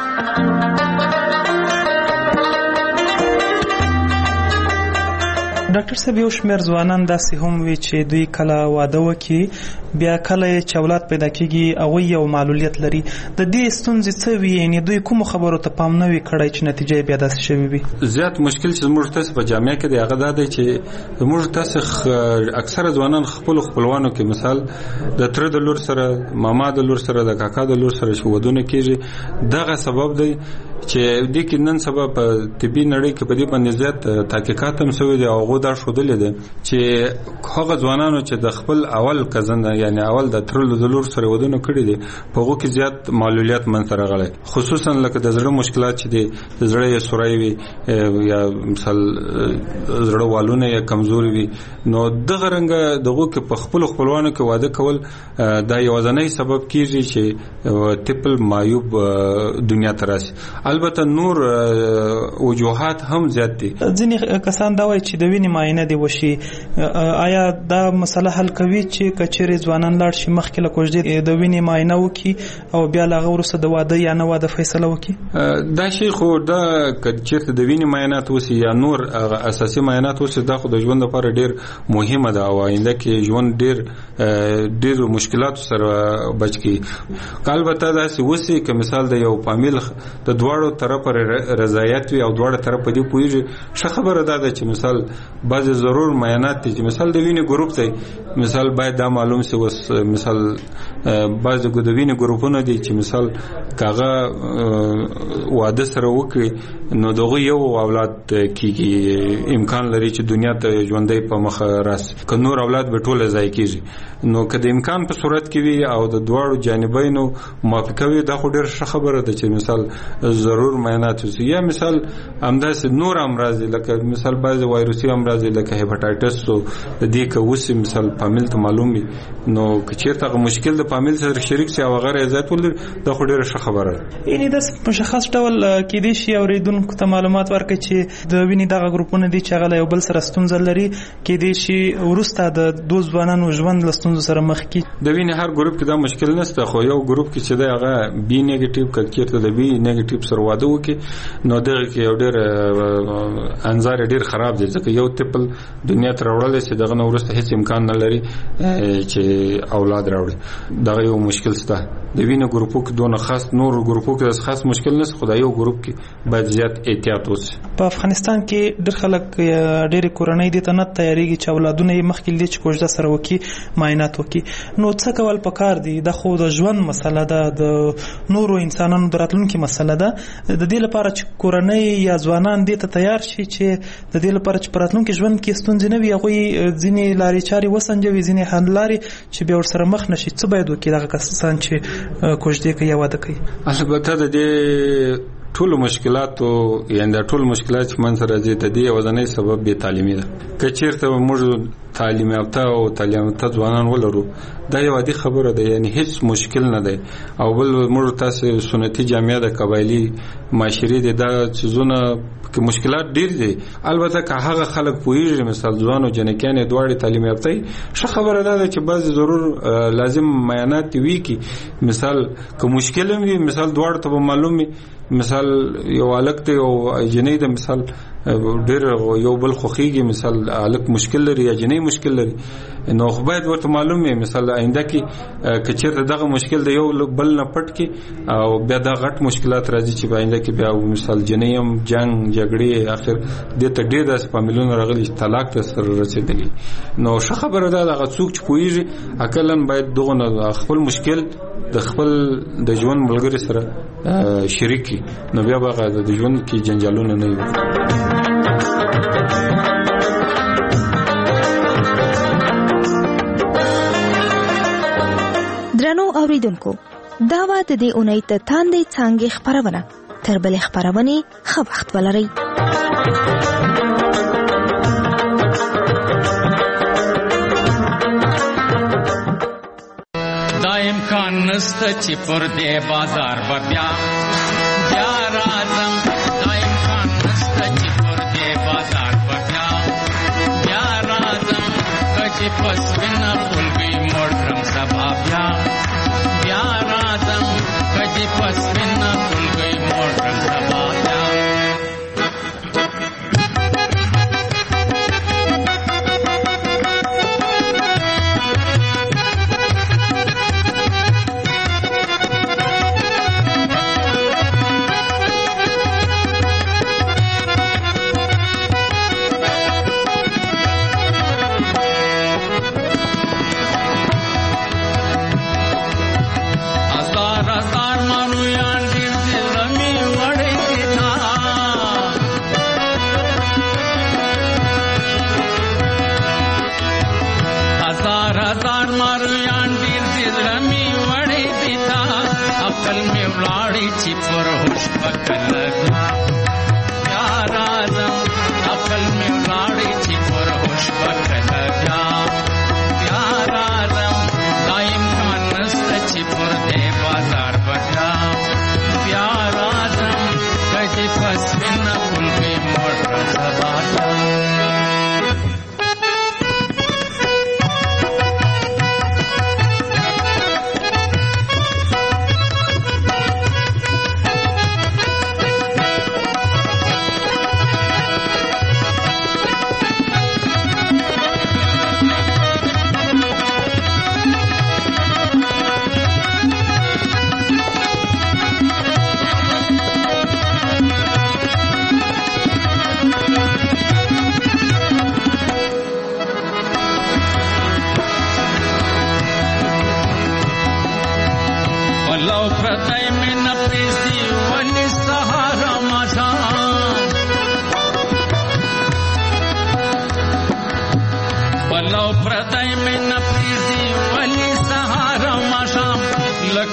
ډاکټر صاحب یو شمېر ځوانان داسې هم وي چې دوی کله واده وکړي بیا کله یې چې اولاد پیدا کېږي هغوی یو معلولیت لري. د دې ستونزې څه وي؟ یعنې دوی کومو خبرو ته پام نه وي کړی چې نتیجه یې بیا داسې شوې وي؟ زیات مشکل چې زموږ تاسې په جامعه کې دی هغه دا دی چې زموږ تاسې اکثره ځوانان خپلو خپلوانو کې مثال د تره د لور سره، ماما د لور سره، د کاکا د لور سره چې ودونه کېږي دغه سبب دی چې دې کې نن سبا په طبي نړۍ کې په دې باندې زیات تحقیقات هم شوي دي او هغو دا ښودلي دي چې هغه ځوانانو چې د خپل اول کزن یعنی اول د تره د لور سره ودونه کړي دي په هغو کې زیات معلولیت منځته راغلی، خصوصا لکه د زړه مشکلات چې دي، د زړه یې سوری وي یا مثال زړه والونه یې کمزوري وي، نو دغه رنګه دغو کې په خپلو خپلوانو کې واده کول دا یوازینی سبب کېږي چې طفل معیوب دنیا ته راشي. البته نور وجوهات هم زیات دي. ځینې کسان دا وایي چې د وینې معاینه دی وشي. آیا دا مسله حل کوي چې کچېرې ځوانان لاړ شي مخکې له کوژدې د وینې معاینه وکړي او بیا له هغه وروسته د واده یا نه واده فیصله وکړي؟ دا شی خو دا که چېرته د وینې معاینات وشي یا نور اساسي معاینات وشي دا خو د ژوند لپاره ډېر مهمه ده او آینده کې ژوند ډېر ډېر مشکلاتو سره بچ کړي. البته داسې وشي که مثال د یو فامیل د دواړو طرفه رضایت وي او دواړه طرف په دې پوهېږي ښه خبره دا ده چې مثال بعضې ضرور معاینات دي چې مثال د وینې ګروپ دی مثال باید دا معلوم شي. اوس مثال بعضې د وینې ګروپونه دي چې مثال که هغه واده سره وکړي نو دغه یو اولاد کېږي امکان لري چې دنیا ته ژوندی په مخه راسي که نور اولاد به ټوله ضایع کېږي. نو که د امکان په صورت کې وي او د دواړو جانبینو موافقه وي دا خو ډېره ښه خبره ده چې مثال ضرور معاینات وشي. یا مثال همداسې نور امراض دي لکه مثال بعضې وایروسي امراض دي لکه هیپاټایټس و د دې که وشي مثال فامیل ته معلوم وي نو که چېرته هغه مشکل د فامیل سره شریک شي او هغه رضایت ولري دا خو ډېره ښه خبره ده. یعنې داسې مشخص ډول کېدای شي اورېدونکو ته معلومات ورکړي چې د وینې دغه ګروپونه دي چې هغه له یو بل سره ستونزه لري کېدای شي وروسته د دوه ځوانانو ژوند له ستونزو سره مخ کړي. د وینې هر ګروپ کې دا مشکل نشته خو یو ګروپ کې چې دی هغه بي نیګیټیو که چېرته د بي نیګیټیو سره واده وکړي نو دغه کې یو ډېر انظار ډېر خراب دی ځکه یو تپل دنیا ته راوړلی چې دغه نه وروسته هېڅ امکان نه لري چې اولاد راوړي. دغه یو مشکل شته. د وینې ګروپو کې دونه خاص نور ګروپو کې داسې خاص مشکل نشته خو دا یو ګروپ کې باید زیات احتیاط وشي. په افغانستان کې ډېر خلک ډېرې کورنۍ دې ته نه تیارېږي چې اولادونه یې مخکې دې چې کوژده سره وکړي معاینات وکړي. نو څه کول پکار دي؟ دا خو د ژوند مسله ده د نورو انسانانو د راتلونکي مسله ده. د دې لپاره چې کورنۍ یا ځوانان دې ته تیار شي چې د دې لپاره چې په راتلونکي ژوند کې ستونزې نه وي هغوی ځینې لارې چارې وسنجوي ځینې حل لارې چې بیا ورسره مخ نه شي. څه باید وکړي دغه کسان چې کوژدې کوي یا واده کوي؟ البته د دې ټول مشکلاتو یعنی د ټول مشکلات چې من سره راځي د دې یوازینی سبب بې تعلیمي ده. که چېرته موږ تعلیم یافته او تعلیم یافته ځوانان ولرو دا یو عادي خبره ده یعنی هیڅ مشکل نه دی. او بل موږ تاسو سنتي جامعه د قبایلی معاشري دي دا چیزونه کې مشکلات ډېر دي. البته که هغه خلک پوهېږي مثال ځوان او جنکیانې دواړې تعلیم یافته ښه خبره ده چې بعضې ضرور لازم معاینات وي کی مثال که مشکل هم وي مثال دواړو ته به معلوم وي مثال یو هلک دی او جنۍ ده مثال ډېر یو بل خوښېږي مثال هلک مشکل لري یا جنۍ مشکل لري نو خو باید ورته معلوم وي مثال آینده کې که چېرته دغه مشکل د یو بل نه پټ کړي او بیا دا غټ مشکلات راځي چې په آینده کې بیا مثال جنۍ هم جنګ جګړې اخر دې ته ډېر داسې فامیلونه راغلي چې طلاق ته سره رسېدلي. نو ښه خبره ده دغه څوک چې پوهېږي عقلاً باید دغه خپل مشکل د خپل د ژوند ملګري سره شریک کړي نو بیا به هغه د ژوند کې جنجالونه نه وي. درنو اوریدونکو دا و د دې اونۍ ته تاندې څانګې خپرونه. تر بلې خپرونې ښه وخت ولرئ. دا امکان نسته چې پر دې بازار به بیا بیا راځم. دا امکان نسته چې پر دې بازار به بیا بیا راځم. که چې پس وینه خلګۍ موړ کړم سبا بیا بیا راځم. که چې پس وینه خلګۍ موړ کړم سبا بیا.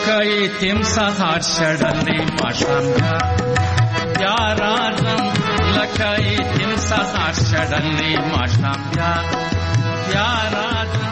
لکه تیم سهار شړلې ماښام بیا راځم لکه تیم سهار شړلې ماښام بیا بیا راځم